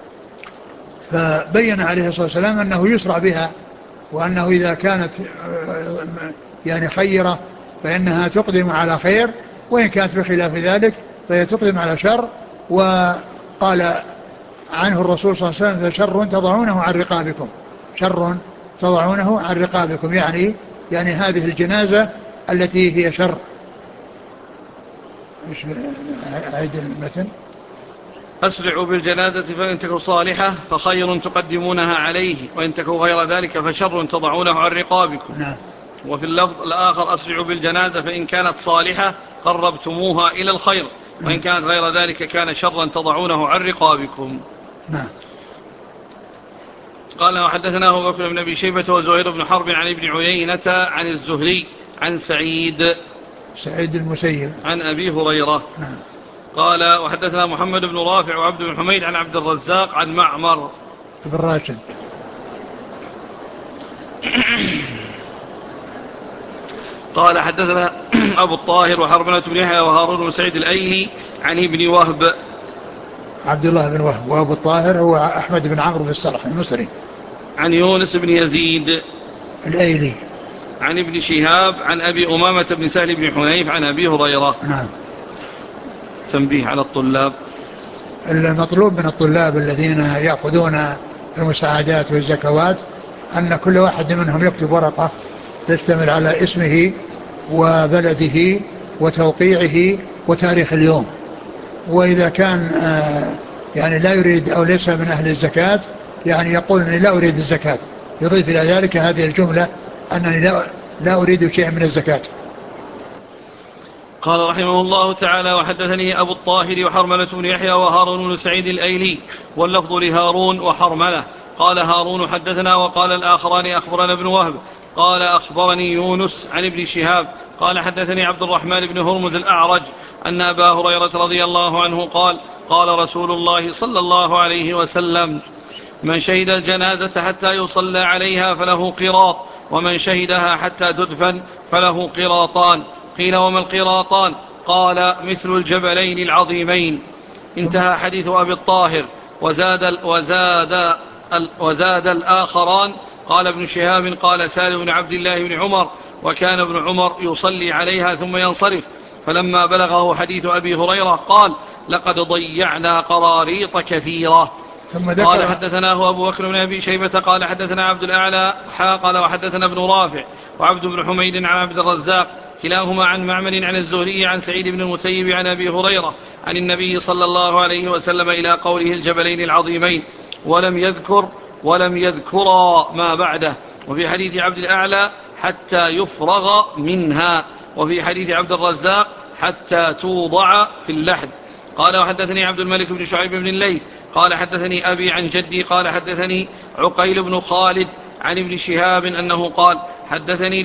فبين عليه الصلاة والسلام أنه يسرع بها، وأنه إذا كانت يعني خيرة فإنها تقدم على خير، وإن كانت بخلاف ذلك فهي تقدم على شر. وقال عنه الرسول صلى الله عليه وسلم فشر تضعونه عن رقابكم، شر تضعونه عن رقابكم، يعني هذه الجنازة التي هي شر. أعيد المتن. أسرعوا بالجنازة فإن تكن صالحة فخير تقدمونها عليه وإن تكن غير ذلك فشر تضعونه عن رقابكم. نعم. وفي اللفظ الآخر أسرعوا بالجنازة فإن كانت صالحة قربتموها إلى الخير وإن كانت غير ذلك كان شرا تضعونه عن رقابكم. نعم. قال وحدثنا أبو بكر بن أبي شيبة وزهير بن حرب عن ابن عيينة عن الزهري عن سعيد المسيب عن أبي هريرة. نعم. قال وحدثنا محمد بن رافع وعبد بن حميد عن عبد الرزاق عن معمر بن راشد قال حدثنا أبو الطاهر وحرملة بن يحيى وهارون بن سعيد الأيلي عن ابن وهب عبد الله بن وهب، وأبو الطاهر هو أحمد بن عمرو بن السرح المصري، عن يونس بن يزيد الأيلي عن ابن شهاب عن أبي أمامة بن سهل بن حنيف عن أبي هريرة. نعم. تنبيه على الطلاب، المطلوب من الطلاب الذين يأخذون المساعدات والزكوات أن كل واحد منهم يكتب ورقة تشتمل على اسمه وبلده وتوقيعه وتاريخ اليوم، وإذا كان يعني لا يريد أو ليس من أهل الزكاة يعني يقول أني لا أريد الزكاة، يضيف إلى ذلك هذه الجملة أنني لا أريد شيء من الزكاة. قال رحمه الله تعالى وحدثني أبو الطاهر وحرملة بن يحيى وهارون بن سعيد الأيلي واللفظ لهارون وحرملة. قال هارون حدثنا وقال الآخران أخبرنا ابن وهب قال أخبرني يونس عن ابن شهاب قال حدثني عبد الرحمن بن هرمز الأعرج أن أبا هريرة رضي الله عنه قال قال رسول الله صلى الله عليه وسلم من شهد الجنازة حتى يصلى عليها فله قراط ومن شهدها حتى تدفن فله قراطان. قيل وما القراطان؟ قال مثل الجبلين العظيمين. انتهى حديث أبي الطاهر. وزاد الآخران. قال ابن شهاب قال سالم بن عبد الله بن عمر وكان ابن عمر يصلي عليها ثم ينصرف، فلما بلغه حديث أبي هريرة قال لقد ضيعنا قراريط كثيرة. قال حدثناه أبو بكر بن أبي شيبة قال حدثنا عبد الأعلى قال وحدثنا ابن رافع وعبد بن حميد عن عبد الرزاق كلاهما عن معمر عن الزهري عن سعيد بن المسيب عن أبي هريرة عن النبي صلى الله عليه وسلم إلى قوله الجبلين العظيمين ولم يذكرا ما بعده. وفي حديث عبد الأعلى حتى يفرغ منها، وفي حديث عبد الرزاق حتى توضع في اللحد. قال وحدثني عبد الملك بن شعيب بن الليث قال حدثني أبي عن جدي قال حدثني عقيل بن خالد عن ابن شهاب أنه قال حدثني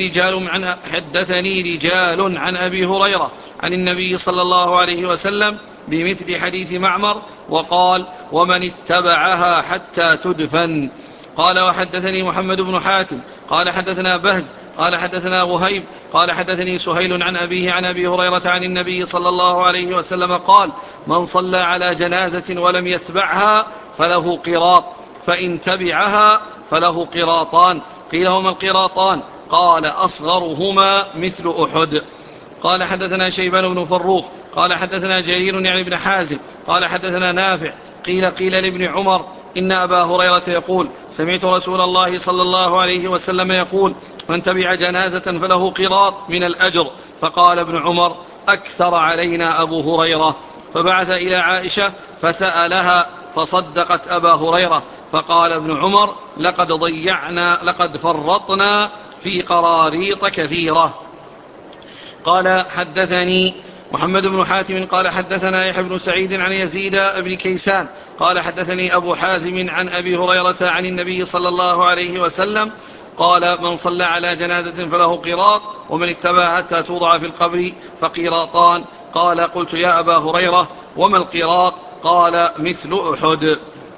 رجال عن أبي هريرة عن النبي صلى الله عليه وسلم بمثل حديث معمر وقال ومن اتبعها حتى تدفن. قال وحدثني محمد بن حاتم قال حدثنا بهز قال حدثنا وهيب قال حدثني سهيل عن أبيه عن أبي هريرة عن النبي صلى الله عليه وسلم قال من صلى على جنازة ولم يتبعها فله قراط، فإن تبعها فله قراطان. قيل وما القراطان؟ قال أصغرهما مثل أحد. قال حدثنا شيبان بن فروخ قال حدثنا جرير يعني بن حازم قال حدثنا نافع قيل لابن عمر إن أبا هريرة يقول سمعت رسول الله صلى الله عليه وسلم يقول من تبع جنازة فله قراط من الأجر. فقال ابن عمر أكثر علينا أبو هريرة. فبعث إلى عائشة فسألها فصدقت أبا هريرة. فقال ابن عمر لقد فرطنا في قراريط كثيرة. قال حدثني محمد بن حاتم قال حدثنا يحيى بن سعيد عن يزيد بن كيسان قال حدثني أبو حازم عن أبي هريرة عن النبي صلى الله عليه وسلم قال من صلى على جنازة فله قراط ومن اتبع حتى توضع في القبر فقراطان. قال قلت يا أبا هريرة وما القراط؟ قال مثل أحد.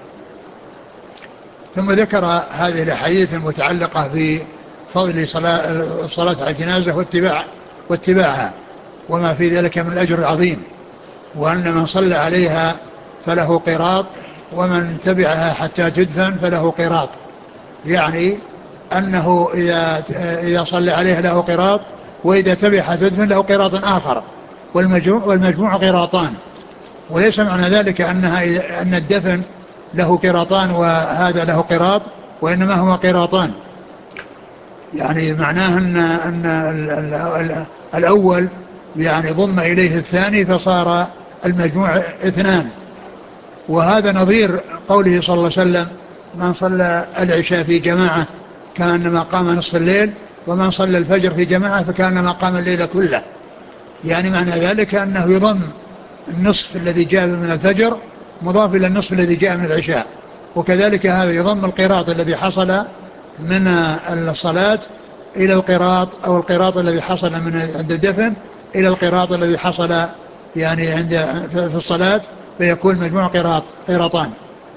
ثم ذكر هذه الأحاديث المتعلقة بفضل الصلاة على الجنازة واتباعها وما في ذلك من الأجر العظيم، وأن من صلى عليها فله قراط ومن تبعها حتى تدفن فله قراط، يعني أنه إذا صلى عليها له قراط، وإذا تبعها تدفن له قراط آخر، والمجموع قراطان. وليس معنى ذلك أن الدفن له قراطان وهذا له قراط، وإنما هو قراطان، يعني معناه أن الأول يعني ضم إليه الثاني فصار المجموع 2. وهذا نظير قوله صلى الله عليه وسلم من صلى العشاء في جماعة كأنما قام نصف الليل، ومن صلى الفجر في جماعة فكأنما قام الليل كله. يعني معنى ذلك أنه يضم النصف الذي جاء من الفجر مضاف إلى النصف الذي جاء من العشاء، وكذلك هذا يضم القراط الذي حصل من الصلاة إلى القراط، أو القراط الذي حصل من عند الدفن إلى القراط الذي حصل يعني في الصلاة، فيكون مجموع قراطان.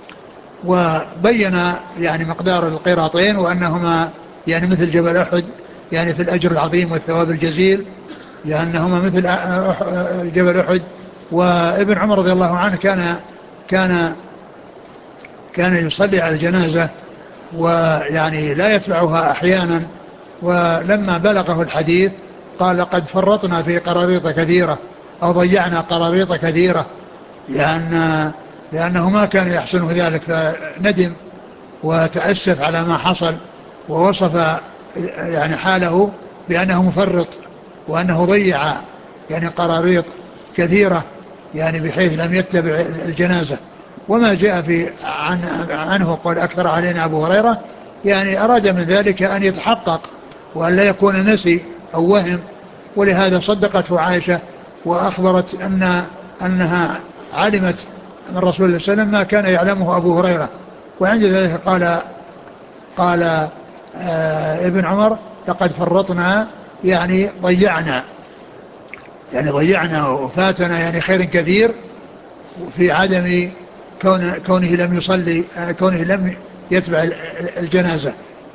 وبين يعني مقدار القراطين وأنهما يعني مثل جبل أحد، يعني في الأجر العظيم والثواب الجزيل، لأنهما مثل جبل أحد. وابن عمر رضي الله عنه كان يصلي على الجنازة ويعني لا يتبعها أحيانا، ولما بلغه الحديث قال قد فرطنا في قراريط كثيرة أو ضيعنا قراريط كثيرة، لأنه ما كان يحسن ذلك، فندم وتأسف على ما حصل، ووصف يعني حاله بأنه مفرط وأنه ضيع يعني قراريط كثيرة، يعني بحيث لم يتبع الجنازة. وما جاء عنه قال أكثر علينا أبو هريرة، يعني أراد من ذلك أن يتحقق وأن لا يكون نسي أو وهم، ولهذا صدقته عائشة وأخبرت أنها علمت من رسول الله صلى الله عليه وسلم ما كان يعلمه أبو هريرة. وعند ذلك قال ابن عمر لقد فرطنا، يعني ضيعنا وفاتنا يعني خير كثير في عدم كونه لم يصلي، كونه لم يتبع الجنازة.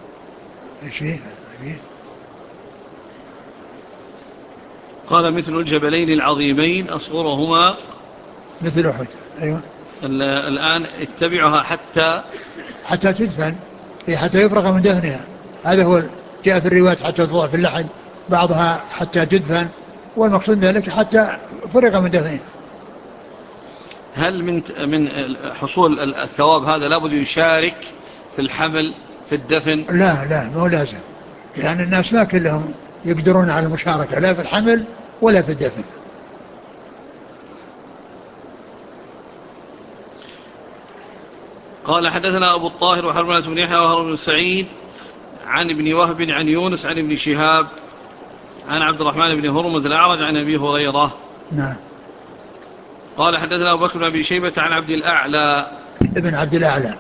قال مثل الجبلين العظيمين أصغرهما مثل أحد. أيوة. الآن اتبعها حتى تدفن، حتى يفرغ من دفنها. هذا هو جاء في الروايات حتى توضع في اللحد، بعضها حتى تدفن، والمقصود ذلك حتى فرغ من دفنها. هل من حصول الثواب هذا لابد يشارك في الحمل في الدفن؟ لا مو لازم، لأن الناس ما كلهم يقدرون على المشاركة لا في الحمل ولا في الدفن. قال حدثنا أبو الطاهر وحرملة بن يحيى وهارون بن سعيد عن ابن وهب عن يونس عن ابن شهاب عن عبد الرحمن بن هرمز الأعرج عن أبي هريرة. نعم. قال حدثنا أبو بكر بن أبي شيبة عن عبد الأعلى ابن عبد الأعلى.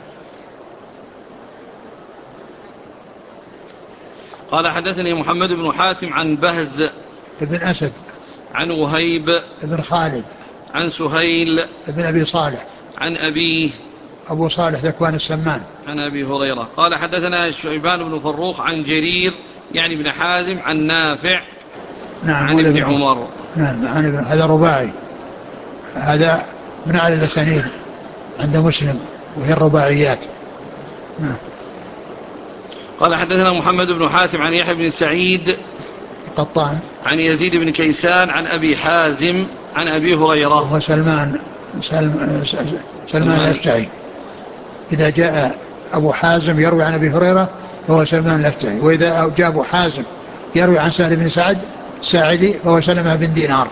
قال حدثني محمد بن حاتم عن بهز ابن أسد عن وهيب ابن خالد عن سهيل ابن أبي صالح عن أبيه أبو صالح ذكوان السمان عن أبي هريرة. قال حدثنا شيبان بن فروخ عن جرير يعني بن حازم عن نافع نعم عن ابن عمر. نعم هذا رباعي، هذا من أعلى الأسانيد عند مسلم وهي الرباعيات. نعم. قال حدثنا محمد بن حاتم عن يحيى بن سعيد القطان عن يزيد بن كيسان عن أبي حازم عن أبي هريرة وهو سلمان الأشجعي. إذا جاء أبو حازم يروي عن أبي هريرة فهو سلمان الأشجعي، وإذا جاء أبو حازم يروي عن سهل بن سعد الساعدي فهو سلمة بن دينار.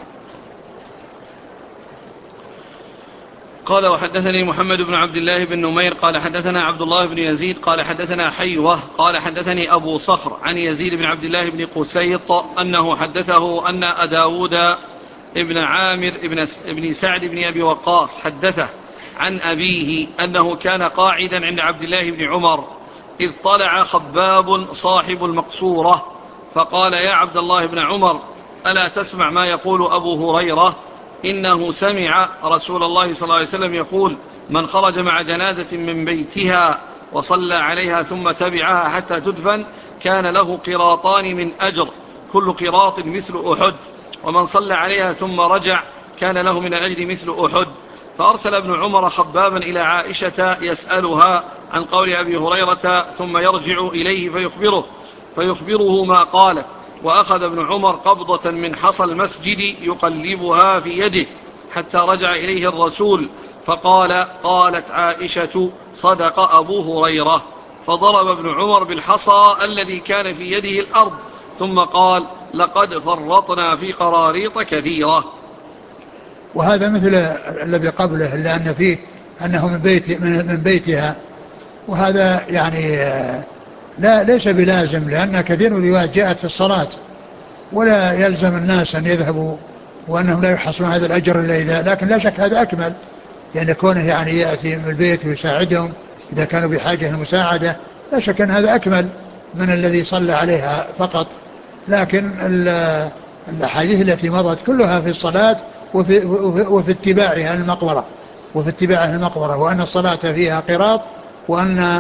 قال وحدثني محمد بن عبد الله بن نمير قال حدثنا عبد الله بن يزيد قال حدثنا حيوة قال حدثني أبو صخر عن يزيد بن عبد الله بن قسيط أنه حدثه أن داود ابن عامر ابن سعد بن أبي وقاص حدثه عن أبيه أنه كان قاعدا عند عبد الله بن عمر إذ طلع خباب صاحب المقصورة فقال يا عبد الله بن عمر ألا تسمع ما يقول أبو هريرة إنه سمع رسول الله صلى الله عليه وسلم يقول من خرج مع جنازة من بيتها وصلى عليها ثم تبعها حتى تدفن كان له قراطان من أجر كل قراط مثل أحد ومن صلى عليها ثم رجع كان له من الأجر مثل أحد. فأرسل ابن عمر خبابا إلى عائشة يسألها عن قول أبي هريرة ثم يرجع إليه فيخبره ما قالت. وأخذ ابن عمر قبضة من حصى المسجد يقلبها في يده حتى رجع إليه الرسول فقال قالت عائشة صدق أبو هريرة. فضرب ابن عمر بالحصى الذي كان في يده الأرض ثم قال لقد فرطنا في قراريط كثيرة. وهذا مثل الذي قبله لأن فيه أنه من بيتها، وهذا يعني ليس بلازم، لأن كثير من الروايات جاءت في الصلاة ولا يلزم الناس أن يذهبوا وأنهم لا يحصلون هذا الأجر إلا إذا، لكن لا شك هذا أكمل، لأن كونه يعني يأتي من البيت ويساعدهم إذا كانوا بحاجة للمساعدة لا شك أن هذا أكمل من الذي صلى عليها فقط. لكن الأحاديث التي مضت كلها في الصلاة وفي اتباعها المقبرة وأن الصلاة فيها قراط، وأن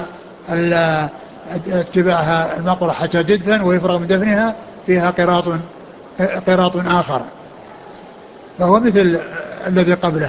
اتباعها المقبرة حتى تدفن ويفرغ من دفنها فيها قراط آخر، فهو مثل الذي قبله.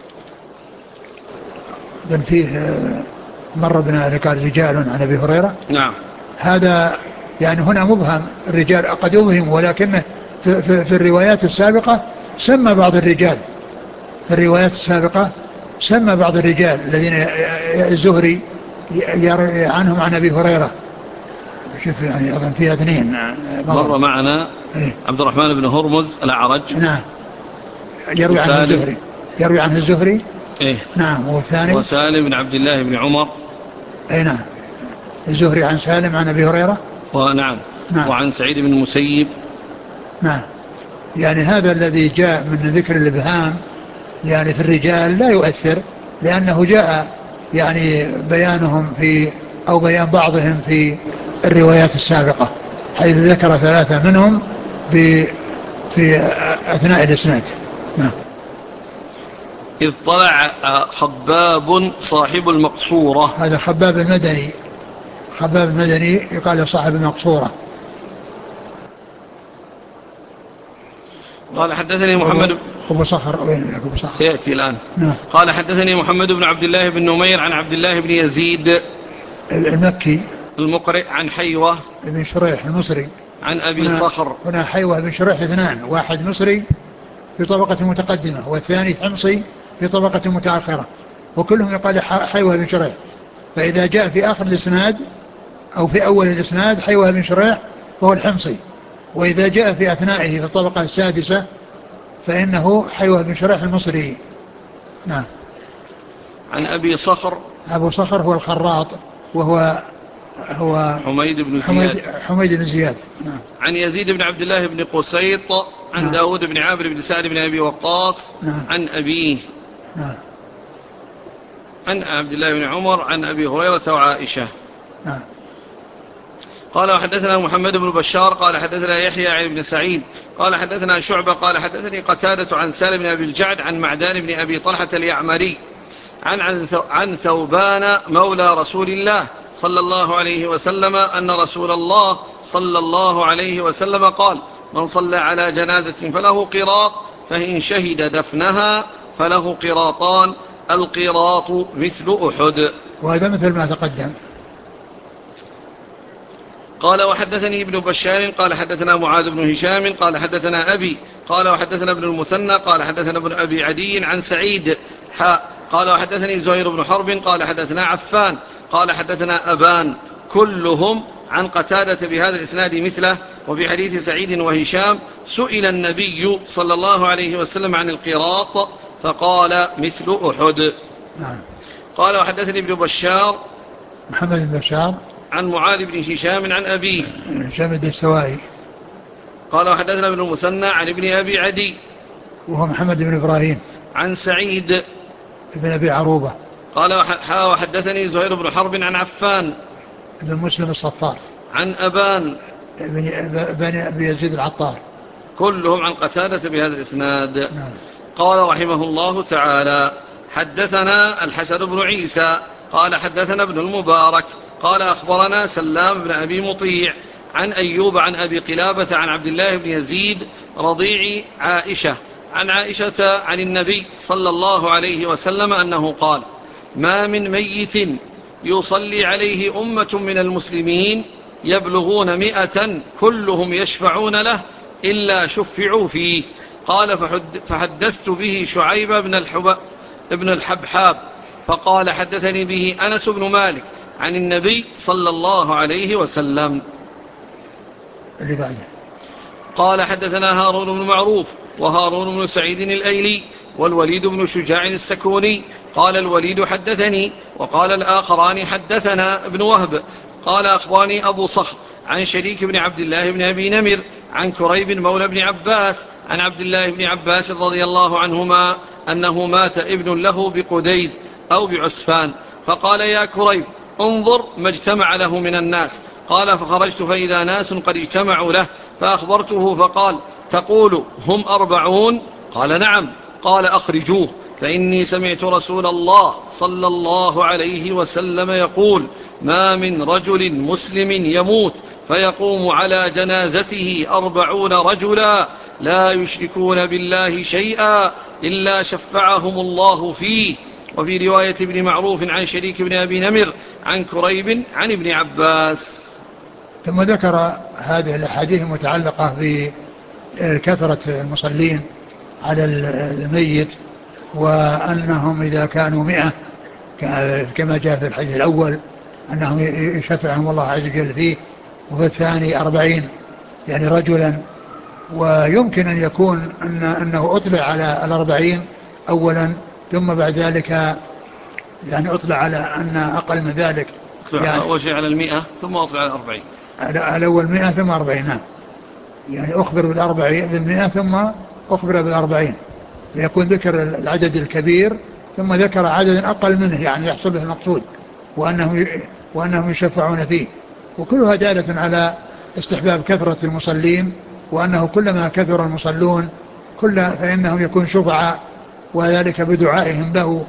بل فيه مر بنا قال رجال عن أبي هريرة. نعم. هذا يعني هنا مبهم، الرجال قد يبهم، ولكنه في الروايات السابقة سمى بعض الرجال، في الروايات السابقة سمى بعض الرجال الذين الزهري يروي عنهم عن أبي هريرة. شوف يعني أظن فيها اثنين مر معنا إيه؟ عبد الرحمن بن هرمز الأعرج. نعم. يروي عنه الزهري. إيه؟ نعم. والثاني وسالم بن عبد الله بن عمر. أي نعم. الزهري عن سالم عن أبي هريرة. ونعم. نعم. وعن سعيد بن المسيب. نعم. يعني هذا الذي جاء من ذكر الإبهام يعني في الرجال لا يؤثر، لأنه جاء يعني بيانهم أو بيان بعضهم في الروايات السابقة، حيث ذكر ثلاثة منهم في أثناء الإسناد. نعم. إذ طلع خباب صاحب المقصورة. هذا خباب المدني يقال صاحب المقصورة. قال حدثني محمد أبو صخر. وين أبو صخر؟ سيأتي الآن. نعم. قال حدثني محمد بن عبد الله بن نمير عن عبد الله بن يزيد المكي المقرئ عن حيوة بن شريح المصري عن أبي صخر. هنا حيوة بن شريح اثنان، واحد مصري في طبقة متقدمة والثاني حمصي في طبقة متأخرة، وكلهم يقال حيوة بن شريح. فإذا جاء في آخر الإسناد أو في أول الإسناد حيوة بن شريح فهو الحمصي، وإذا جاء في أثنائه في الطبقة السادسة فإنه حيوة بن شريح المصري. نعم. عن أبي صخر. أبو صخر هو الخراط، وهو حميد بن زياد. نعم. عن يزيد بن عبد الله بن قسيط عن نعم. داود بن عامر بن سعد بن أبي وقاص. نعم. عن أبيه. نعم. عن عبد الله بن عمر عن أبي هريرة وعائشة. نعم. قال وحدثنا محمد بن بشار قال حدثنا يحيى عن ابن سعيد قال حدثنا شعبة قال حدثني قتادة عن سالم بن أبي الجعد عن معدان بن أبي طلحة اليعمري عن ثوبان مولى رسول الله صلى الله عليه وسلم أن رسول الله صلى الله عليه وسلم قال من صلى على جنازة فله قراط فإن شهد دفنها فله قراطان القراط مثل أحد. وهذا مثل ما تقدم. قال وحدثني ابن بشار قال حدثنا معاذ بن هشام قال حدثنا أبي قال وحدثنا ابن المثنى قال حدثنا ابن أبي عدي عن سعيد قال وحدثني زهير بن حرب قال حدثنا عفان قال حدثنا أبان كلهم عن قتادة بهذا الإسناد مثله. وفي حديث سعيد وهشام سئل النبي صلى الله عليه وسلم عن القراط فقال مثل أحد. نعم. قال وحدثني ابن بشار محمد بن بشار عن معاذ بن هشام عن أبيه هشام الدستوائي. قال وحدثنا ابن المثنى عن ابن أبي عدي وهو محمد بن إبراهيم عن سعيد ابن أبي عروبة. قال وحدثني زهير بن حرب عن عفان ابن مسلم الصفار عن أبان بن أبي يزيد العطار كلهم عن قتادة بهذا الإسناد. نعم. قال رحمه الله تعالى حدثنا الحسن بن عيسى قال حدثنا ابن المبارك قال أخبرنا سلام بن أبي مطيع عن أيوب عن أبي قلابة عن عبد الله بن يزيد رضيع عائشة عن عائشة عن النبي صلى الله عليه وسلم أنه قال ما من ميت يصلي عليه أمة من المسلمين يبلغون 100 كلهم يشفعون له إلا شفعوا فيه. قال فحدثت به شعيب بن الحبحاب فقال حدثني به أنس بن مالك عن النبي صلى الله عليه وسلم. اللي بعده قال حدثنا هارون بن معروف وهارون بن سعيد الأيلي والوليد بن شجاع السكوني قال الوليد حدثني وقال الآخران حدثنا ابن وهب قال أخبرني أبو صخر عن شريك بن عبد الله بن أبي نمر عن كريب مولى بن عباس عن عبد الله بن عباس رضي الله عنهما أنه مات ابن له بقديد أو بعسفان فقال يا كريب انظر ما اجتمع له من الناس. قال فخرجت فإذا ناس قد اجتمعوا له فأخبرته فقال تقول هم 40؟ قال نعم. قال أخرجوه فإني سمعت رسول الله صلى الله عليه وسلم يقول ما من رجل مسلم يموت فيقوم على جنازته 40 رجلا لا يشركون بالله شيئا إلا شفعهم الله فيه. وفي رواية ابن معروف عن شريك بن أبي نمر عن كريب عن ابن عباس. ثم ذكر هذه الأحاديث المتعلقة بكثرة المصلين على الميت وأنهم إذا كانوا 100 كما جاء في الحديث الأول أنهم يشفعهم الله عز وجل فيه وفي الثاني 40 يعني رجلا. ويمكن أن يكون أنه أطلع على 40 أولا ثم بعد ذلك يعني أطلع على أن أقل من ذلك يعني أول شيء على 100 ثم أطلع على 40 الأول 100 ثم 40 نعم. يعني أخبر بال100 ثم أخبر بال40 ليكون ذكر العدد الكبير ثم ذكر عدد أقل منه يعني يحصل به المقصود وأنهم يشفعون فيه. وكلها دالة على استحباب كثرة المصلين وأنه كلما كثر المصلون فإنهم يكون شفعاء وذلك بدعائهم له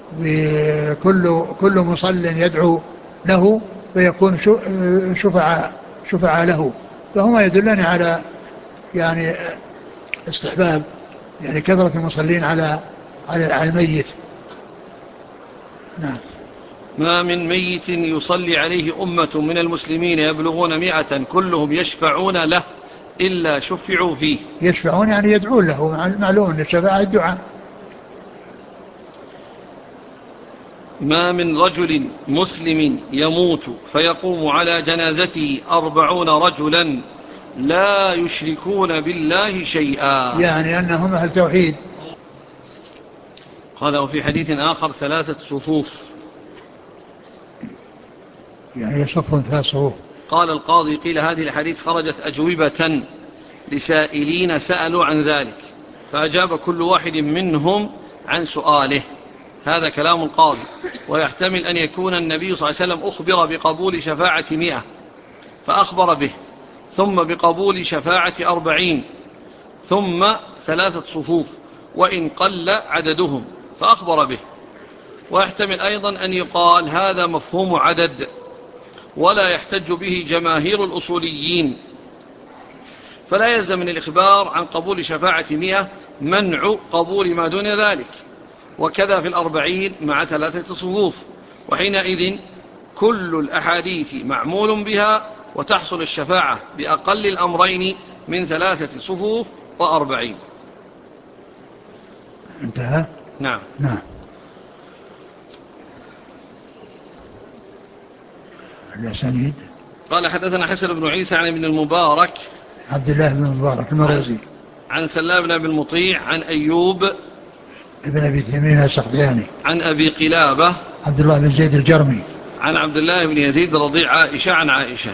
كل مصل يدعو له فيكون شفعاء له. فهما يدلان على يعني استحباب يعني كثرة المصلين على الميت. نعم. ما من ميت يصلي عليه أمة من المسلمين يبلغون 100 كلهم يشفعون له إلا شفعوا فيه. يشفعون يعني يدعون له معلوم أن الشفاعة الدعاء. ما من رجل مسلم يموت فيقوم على جنازته 40 رجلا لا يشركون بالله شيئا يعني أنهم أهل توحيد. قال وفي حديث آخر 3 صفوف يعني يصفهم 3 صفوف. قال القاضي قيل هذه الحديث خرجت أجوبة لسائلين سألوا عن ذلك فأجاب كل واحد منهم عن سؤاله. هذا كلام القاضي ويحتمل أن يكون النبي صلى الله عليه وسلم أخبر بقبول شفاعة 100 فأخبر به ثم بقبول شفاعة 40 ثم 3 صفوف وإن قل عددهم فأخبر به. ويحتمل أيضا أن يقال هذا مفهوم عدد ولا يحتج به جماهير الأصوليين فلا يلزم من الإخبار عن قبول شفاعة 100 منع قبول ما دون ذلك. وكذا في 40 مع 3 صفوف وحينئذ كل الأحاديث معمول بها وتحصل الشفاعة بأقل الأمرين من 3 صفوف و40. انتهى. نعم. نعم. الأسانيد. قال حدثنا حسن بن عيسى عن ابن المبارك عبد الله بن المبارك المروزي عن سلام بن أبي المطيع عن أيوب ابن أبي تميم السختياني عن أبي قلابة عبد الله بن زيد الجرمي عن عبد الله بن يزيد رضيع عائشة عن عائشة.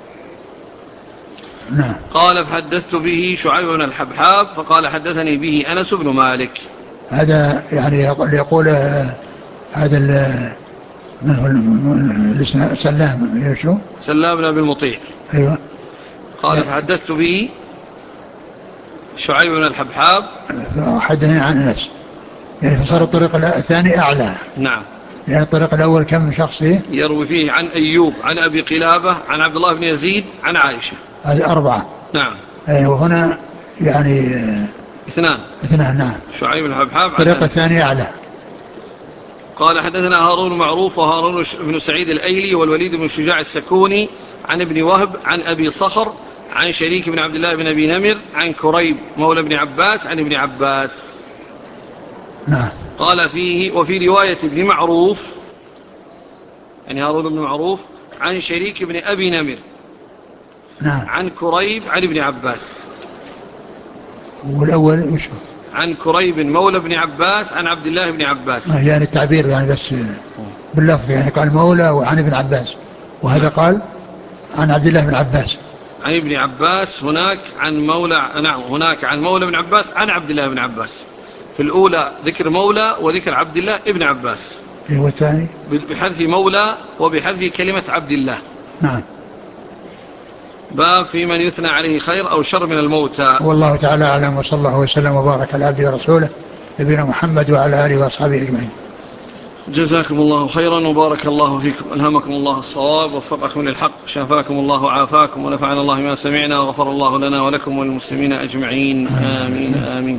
نعم. قال فحدثت به شعيب بن الحبحاب فقال حدثني به أنس بن مالك. هذا يعني يقول هذا من هو سلام يشو سلام بن أبي المطيع. أيوة. قال فحدثت به شعيب بن الحبحاب حدثني عن أنس، يعني فصار الطريق الثاني أعلى. نعم. يعني الطريق الأول كم شخصي يروي فيه عن أيوب عن أبي قلابة عن عبد الله بن يزيد عن عائشة. هذه 4. نعم. وهنا يعني 2. نعم. شعيب بن الحبحاب الطريق الثاني أعلى. قال حدثنا هارون معروف وهارون بن سعيد الأيلي والوليد بن شجاع السكوني عن ابن وهب عن أبي صخر عن شريك بن عبد الله بن أبي نمر عن كريب مولى ابن عباس عن ابن عباس. نعم. قال فيه وفي رواية ابن معروف يعني هارون بن معروف عن شريك بن أبي نمر نعم. عن كريب عن ابن عباس. والأول وش عن كريب مولى ابن عباس عن عبد الله بن عباس. يعني التعبير يعني بس باللفظ، يعني قال مولى وعن ابن عباس، وهذا قال عن عبد الله بن عباس عن ابن عباس. هناك عن مولى، نعم هناك عن مولى بن عباس عن عبد الله بن عباس. في الأولى ذكر مولى وذكر عبد الله ابن عباس، والثاني بحذف مولى وبحذف كلمة عبد الله. نعم. باب في من يثنى عليه خير أو شر من الموتى. والله تعالى أعلم، وصلى الله وسلم وبارك على عبده ورسوله نبينا محمد وعلى آله وأصحابه أجمعين. جزاكم الله خيرا وبارك الله فيكم، ألهمكم الله الصواب ووفقكم للحق، شافاكم الله وعافاكم ونفعنا الله ما سمعنا وغفر الله لنا ولكم وللمسلمين أجمعين. آمين آمين.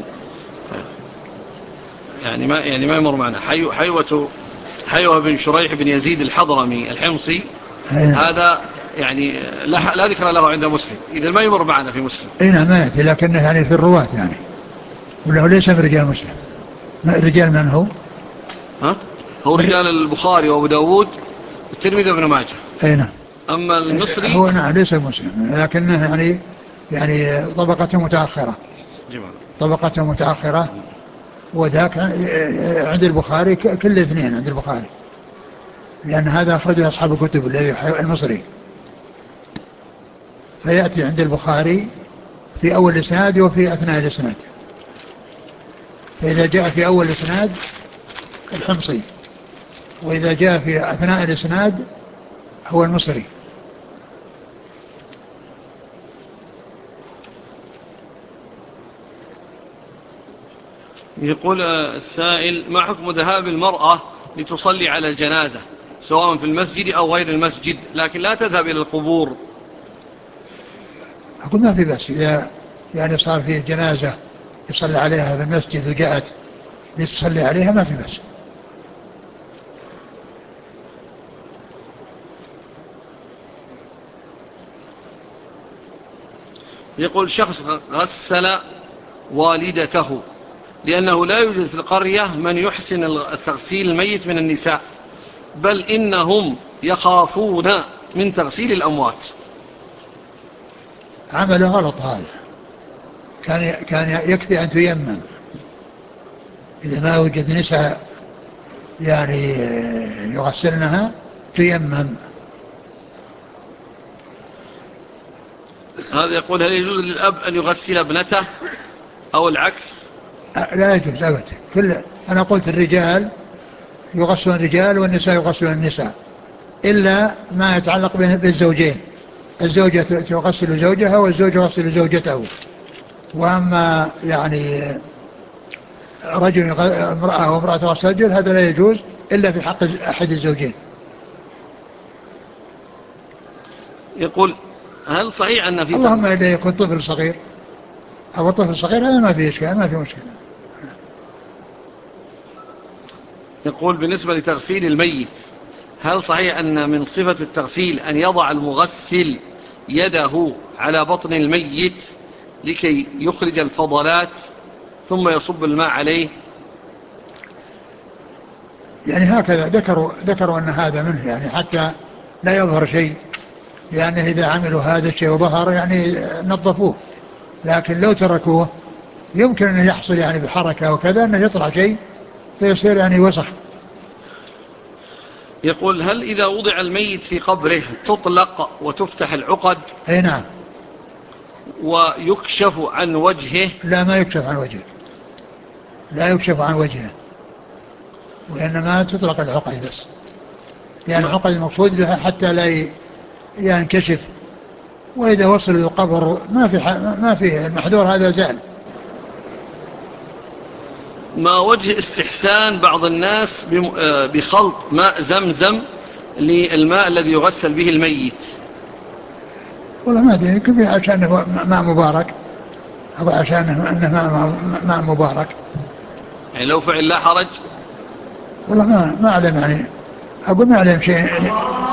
يعني ما يمر معنا حيوة بن شريح بن يزيد الحضرمي الحمصي. هذا يعني لا ذكر له عند مسلم، إذا ما يمر معنا في مسلم. نعم ما يأتي، لكنه يعني في الرواة يعني، وله ليس من رجال مسلم. رجال من هو؟ هو رجال البخاري وابو داود والترمذي وابن ماجه. نعم. أما المصري هو نعم ليس مسلم، لكنه يعني طبقته متأخرة. طبقته متأخرة. وذاك عند البخاري كل اثنين عند البخاري، لأن هذا أخرجه أصحاب الكتب الذي المصري، فيأتي عند البخاري في أول الإسناد وفي أثناء الإسناد. فإذا جاء في أول الإسناد الحمصي، وإذا جاء في أثناء الإسناد هو المصري. يقول السائل: ما حكم ذهاب المرأة لتصلي على الجنازة سواء في المسجد أو غير المسجد لكن لا تذهب إلى القبور؟ أقول ما في بأس، إذا يعني صار فيه جنازة يصلي عليها في المسجد وجاءت لتصلي عليها ما في بأس. يقول: شخص غسل والدته لأنه لا يوجد في القرية من يحسن التغسيل الميت من النساء، بل إنهم يخافون من تغسيل الأموات. عمله غلط هذا. كان يكفي أن تيمم إذا ما وجد نساء يعني يغسلنها تيمم. هذا يقول: هل يجوز للأب أن يغسل ابنته أو العكس؟ لا يجوز أبدا. أنا قلت الرجال يغسلون الرجال والنساء يغسلون النساء، إلا ما يتعلق بالزوجين. الزوجة تغسل زوجها والزوج يغسل زوجته. وأما يعني رجل امرأة وامرأة تغسل رجل هذا لا يجوز إلا في حق أحد الزوجين. يقول: هل صحيح أن في اللهم إذا يكون طفل صغير أو طفل صغير هذا ما في إشكال، ما في مشكلة. يقول: بالنسبة لتغسيل الميت، هل صحيح أن من صفة التغسيل أن يضع المغسل يده على بطن الميت لكي يخرج الفضلات ثم يصب الماء عليه؟ يعني هكذا ذكروا أن هذا منه، يعني حتى لا يظهر شيء، يعني إذا عملوا هذا الشيء وظهر يعني نظفوه، لكن لو تركوه يمكن أن يحصل يعني بحركة وكذا أنه يطلع شيء فيصير يعني وسخ. يقول: هل إذا وضع الميت في قبره تطلق وتفتح العقد؟ أي نعم. ويكشف عن وجهه؟ لا، ما يكشف عن وجهه، لا يكشف عن وجهه، وإنما تطلق العقد بس، يعني العقد المقصود بها حتى لا ينكشف، وإذا وصل للقبر ما في المحذور هذا زال. ما وجه استحسان بعض الناس بخلط ماء زمزم للماء الذي يغسل به الميت؟ والله ما أدري، يمكن عشان ماء مبارك، أو عشان أنه ماء مبارك. يعني لو فعل لا حرج. والله ما أعلم، يعني أقول ما أعلم شيء